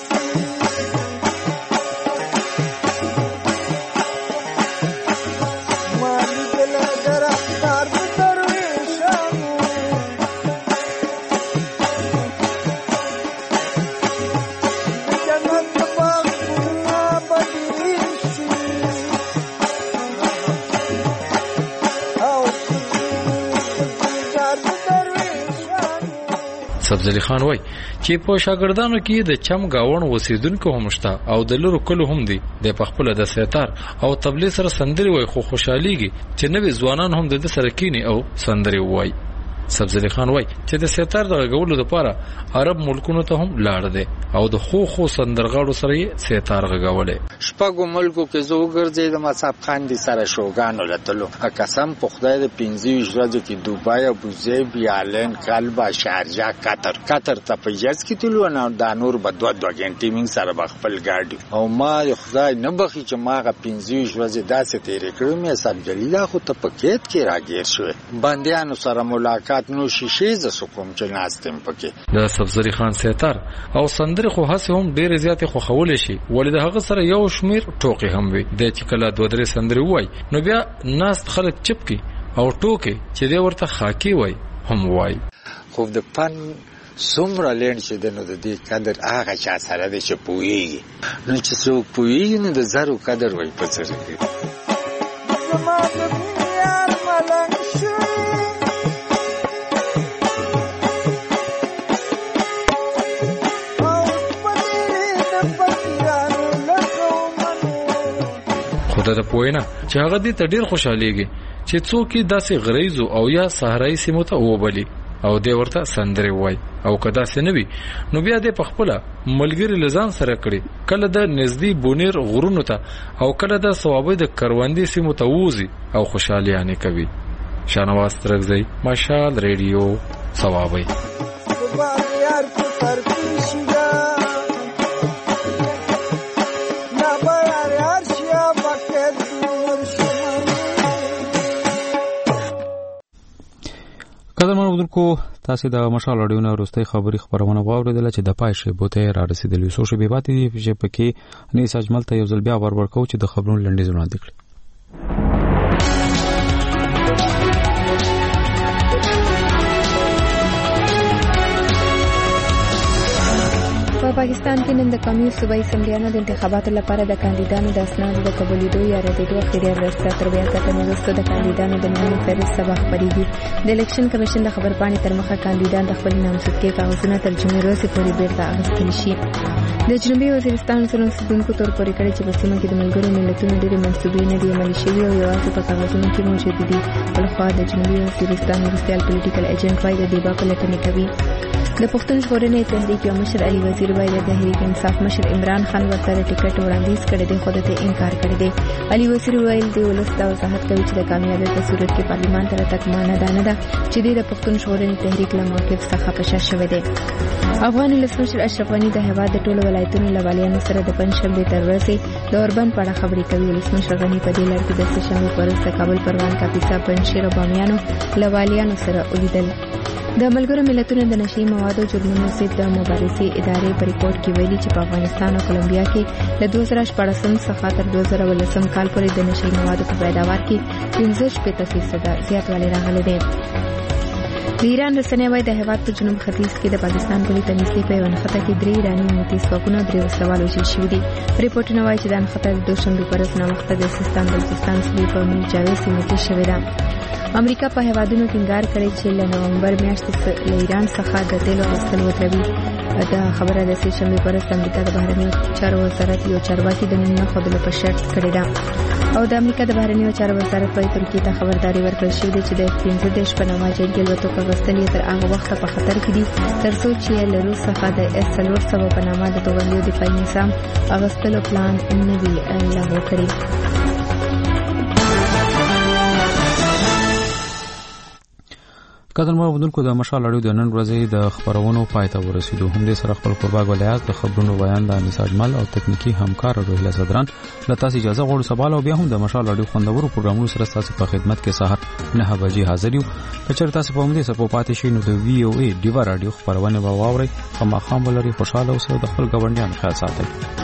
سبزلی خان وای چې په شاګردانو کې د چم گاون وسیدونکو هم شته او د لورو کلو هم دي. د پخپل د سیتار او تبلیغ سره سندري وای خو خوشاليږي چې نوې ځوانان هم د سره کینی او سندري وای. سبزلی خان وای چې د سیتار د غولو لپاره عرب ملکونو ته هم لاړ دي او د خو سندرغاړو سره سیتار غولې. شپږو ملکو کې زه وګرځیدم مصعب خان دي سره شوګانو لتلو. قسم په خدای د 15 ورځې کې دوبای او ابوظبي آلین قلبا شارجه قطر ته په جز کې تلو نه د نور په 2 غنټې من سره خپل ګاډي او ما خدای نه بخي چې ماغه 15 ورځې داسې تیرې کړم. مې صاحب جلیلا خو ته پکېت کې راګیر شو باندېانو سره ملاقات نو شیشه ز سکم چې ناستم پکې. د سبزری خان سیتار او سندري خو هڅه هم ډېر زیات خو خولې شي ولې د هغه سره یو شمیر ټوکی هم وي. د چې کله 2-3 سندري وای نو بیا ناست خلک چپکی او ټوکی چې دی ورته خاکی وای هم وای. خو د فن سمره لین چې د نو د دې قدر هغه چا سره د چپوي نو چې څوک پوي نه د زرو قدر وای په څه کې. زمانه یار ملنګ شي د پوینه چې هغه دې ته ډیر خوشاليږي چې څوک داسې غریزو او یا صحرایي سیمو ته وبلی او دې ورته سندري وای او کدا سنوي نو بیا دې پخپله ملګری لزان سره کړي کله د نزدې بونیر غرونو ته او کله د ثوابي د کروندې سیمو ته ووزي او خوشاليانه کوي. شانواز ترغزي مشال ریډیو ثوابي. قدرمن اردوونکو تاسو د مشال اډیو نه وروستۍ خبري خبرونه واوریدل چې د پای شی بوته را رسیدلی سو شی به پاتې چې پکې نه ساجمل ته یو ځل بیا ورکو چې د خبرونو لنډیز وړاندې کړي. په پاکستان کې نن د قومي صوبایي اسمبلیانو د انتخاباتو لپاره د کاندیدانو د اسنادو د قبولېدو یا ردېدو اخري ورځ تر بیا کتنې وروسته د کاندیدانو د نومونو فهرست سبا خپرېږي. د الیکشن کمیشن د خبرپاڼې تر مخه کاندیدان د خپل نامزدګۍ کاغذونه تر جمعې ورځې پورې بیرته اخیستلی شي. د جنوبي وزیرستان سره اوسېدونکو تور پورې کړی چې په سیمه کې د ملګرو ملتونو ډېرې منصوبې نه دي عملي شوي او یوازې په کاغذونو کې موجود دي. بلخوا د جنوبي وزیرستان وروستیال پولیټیکل ایجنټ وايي د دې پلټنې کوي. د پښتون ژغورنې تحریک یو مشر علي وزیر وايي د تحریک انصاف مشر عمران خان ورته ټیکټ وړاندیز کړی دی خو دته انکار کړی دی. علي وزیر ویل دی ولس دا وضاحت کوي چې د کامیابۍ په صورت کې پارلیمان ته تک معنا ده چې د پښتون ژغورنې تحریک له موقف څخه پښه شوی دی. افغان ولسمشر اشرف غني د هیواد د ټولو ولایتونو له والیانو سره د پنځشنبې تر ورځې د اوربند په اړه خبرې کوي. ولسمشر غني په دې لړ کې د سهشنبې په ورځ د کابل پروان کاپیسا پنجشیر او بامیانو له والیانو سره ولیدل. د ملګرو ملتونو د نشي موادو جرمونو ضد د مبارزې ادارې په ریپورت کې ویلي چې په افغانستان او کولمبیا کې له 2014 څخه تر 2018 کال پورې د نشي موادو په پیداوار کې 15% زیاتوالی راغلی دی. د ایران رسنۍ وايي د هیواد په جنوب ختیځ کې د پاکستان پولي ته نږدې په یوه نښته کې 3 ایراني موټي ځواکونه 3 وسلوال وژل شوي دي. ریپورټونه وايي چې دا نښته د دوشنبې په ورځ ناوخته د سیستان بلوچستان صوبې په میرجاوي سیمه کې شوې ده. امریکا په هیوادونو ټینګار کړی چې له نومبر میاشتې له ایران څخه د تیلو غوښتل ودروي. دا خبره د سهشنبې په ورځ امریکا د بهرنیو چارو وزارت یو چارواکي د نن نه ښودلو په شرط کړې ده. او د امریکا د بهرنیو چارو وزارت په ترکیه ته خبرداري ورکړل شوې ده چې د 15 په نامه جنګي الوتکو غوښتل تر هغه وخته په خطر کې دي تر څو چې له روس څخه د S-400 په نامه د توغندیو دفاعي نظام اغوستلو پلان نه وي لغوه کړی. قدرمنو اوریدونکو د مشال اړیو د نن ورځې د خبرونو پای ته ورسېدو. هم دې سره خپل قرباګ ولیاز د خبرونو بیان د انیس اجمل او تکنیکی همکار روهیله صدران له تاسو اجازه غواړو. سبا او بیا هم د مشال اړیو خوندورو پروګرامونو سره تاسو په خدمت کې سهار 9 بجې حاضر یو. کچر تاسو په موږ سره په پاتې شئ نو د VOA ډیوا رادیو خبرونه به واورئ. خامخام ولري خوشاله اوسئ او د خپل ګاونډیانو خیال ساتئ.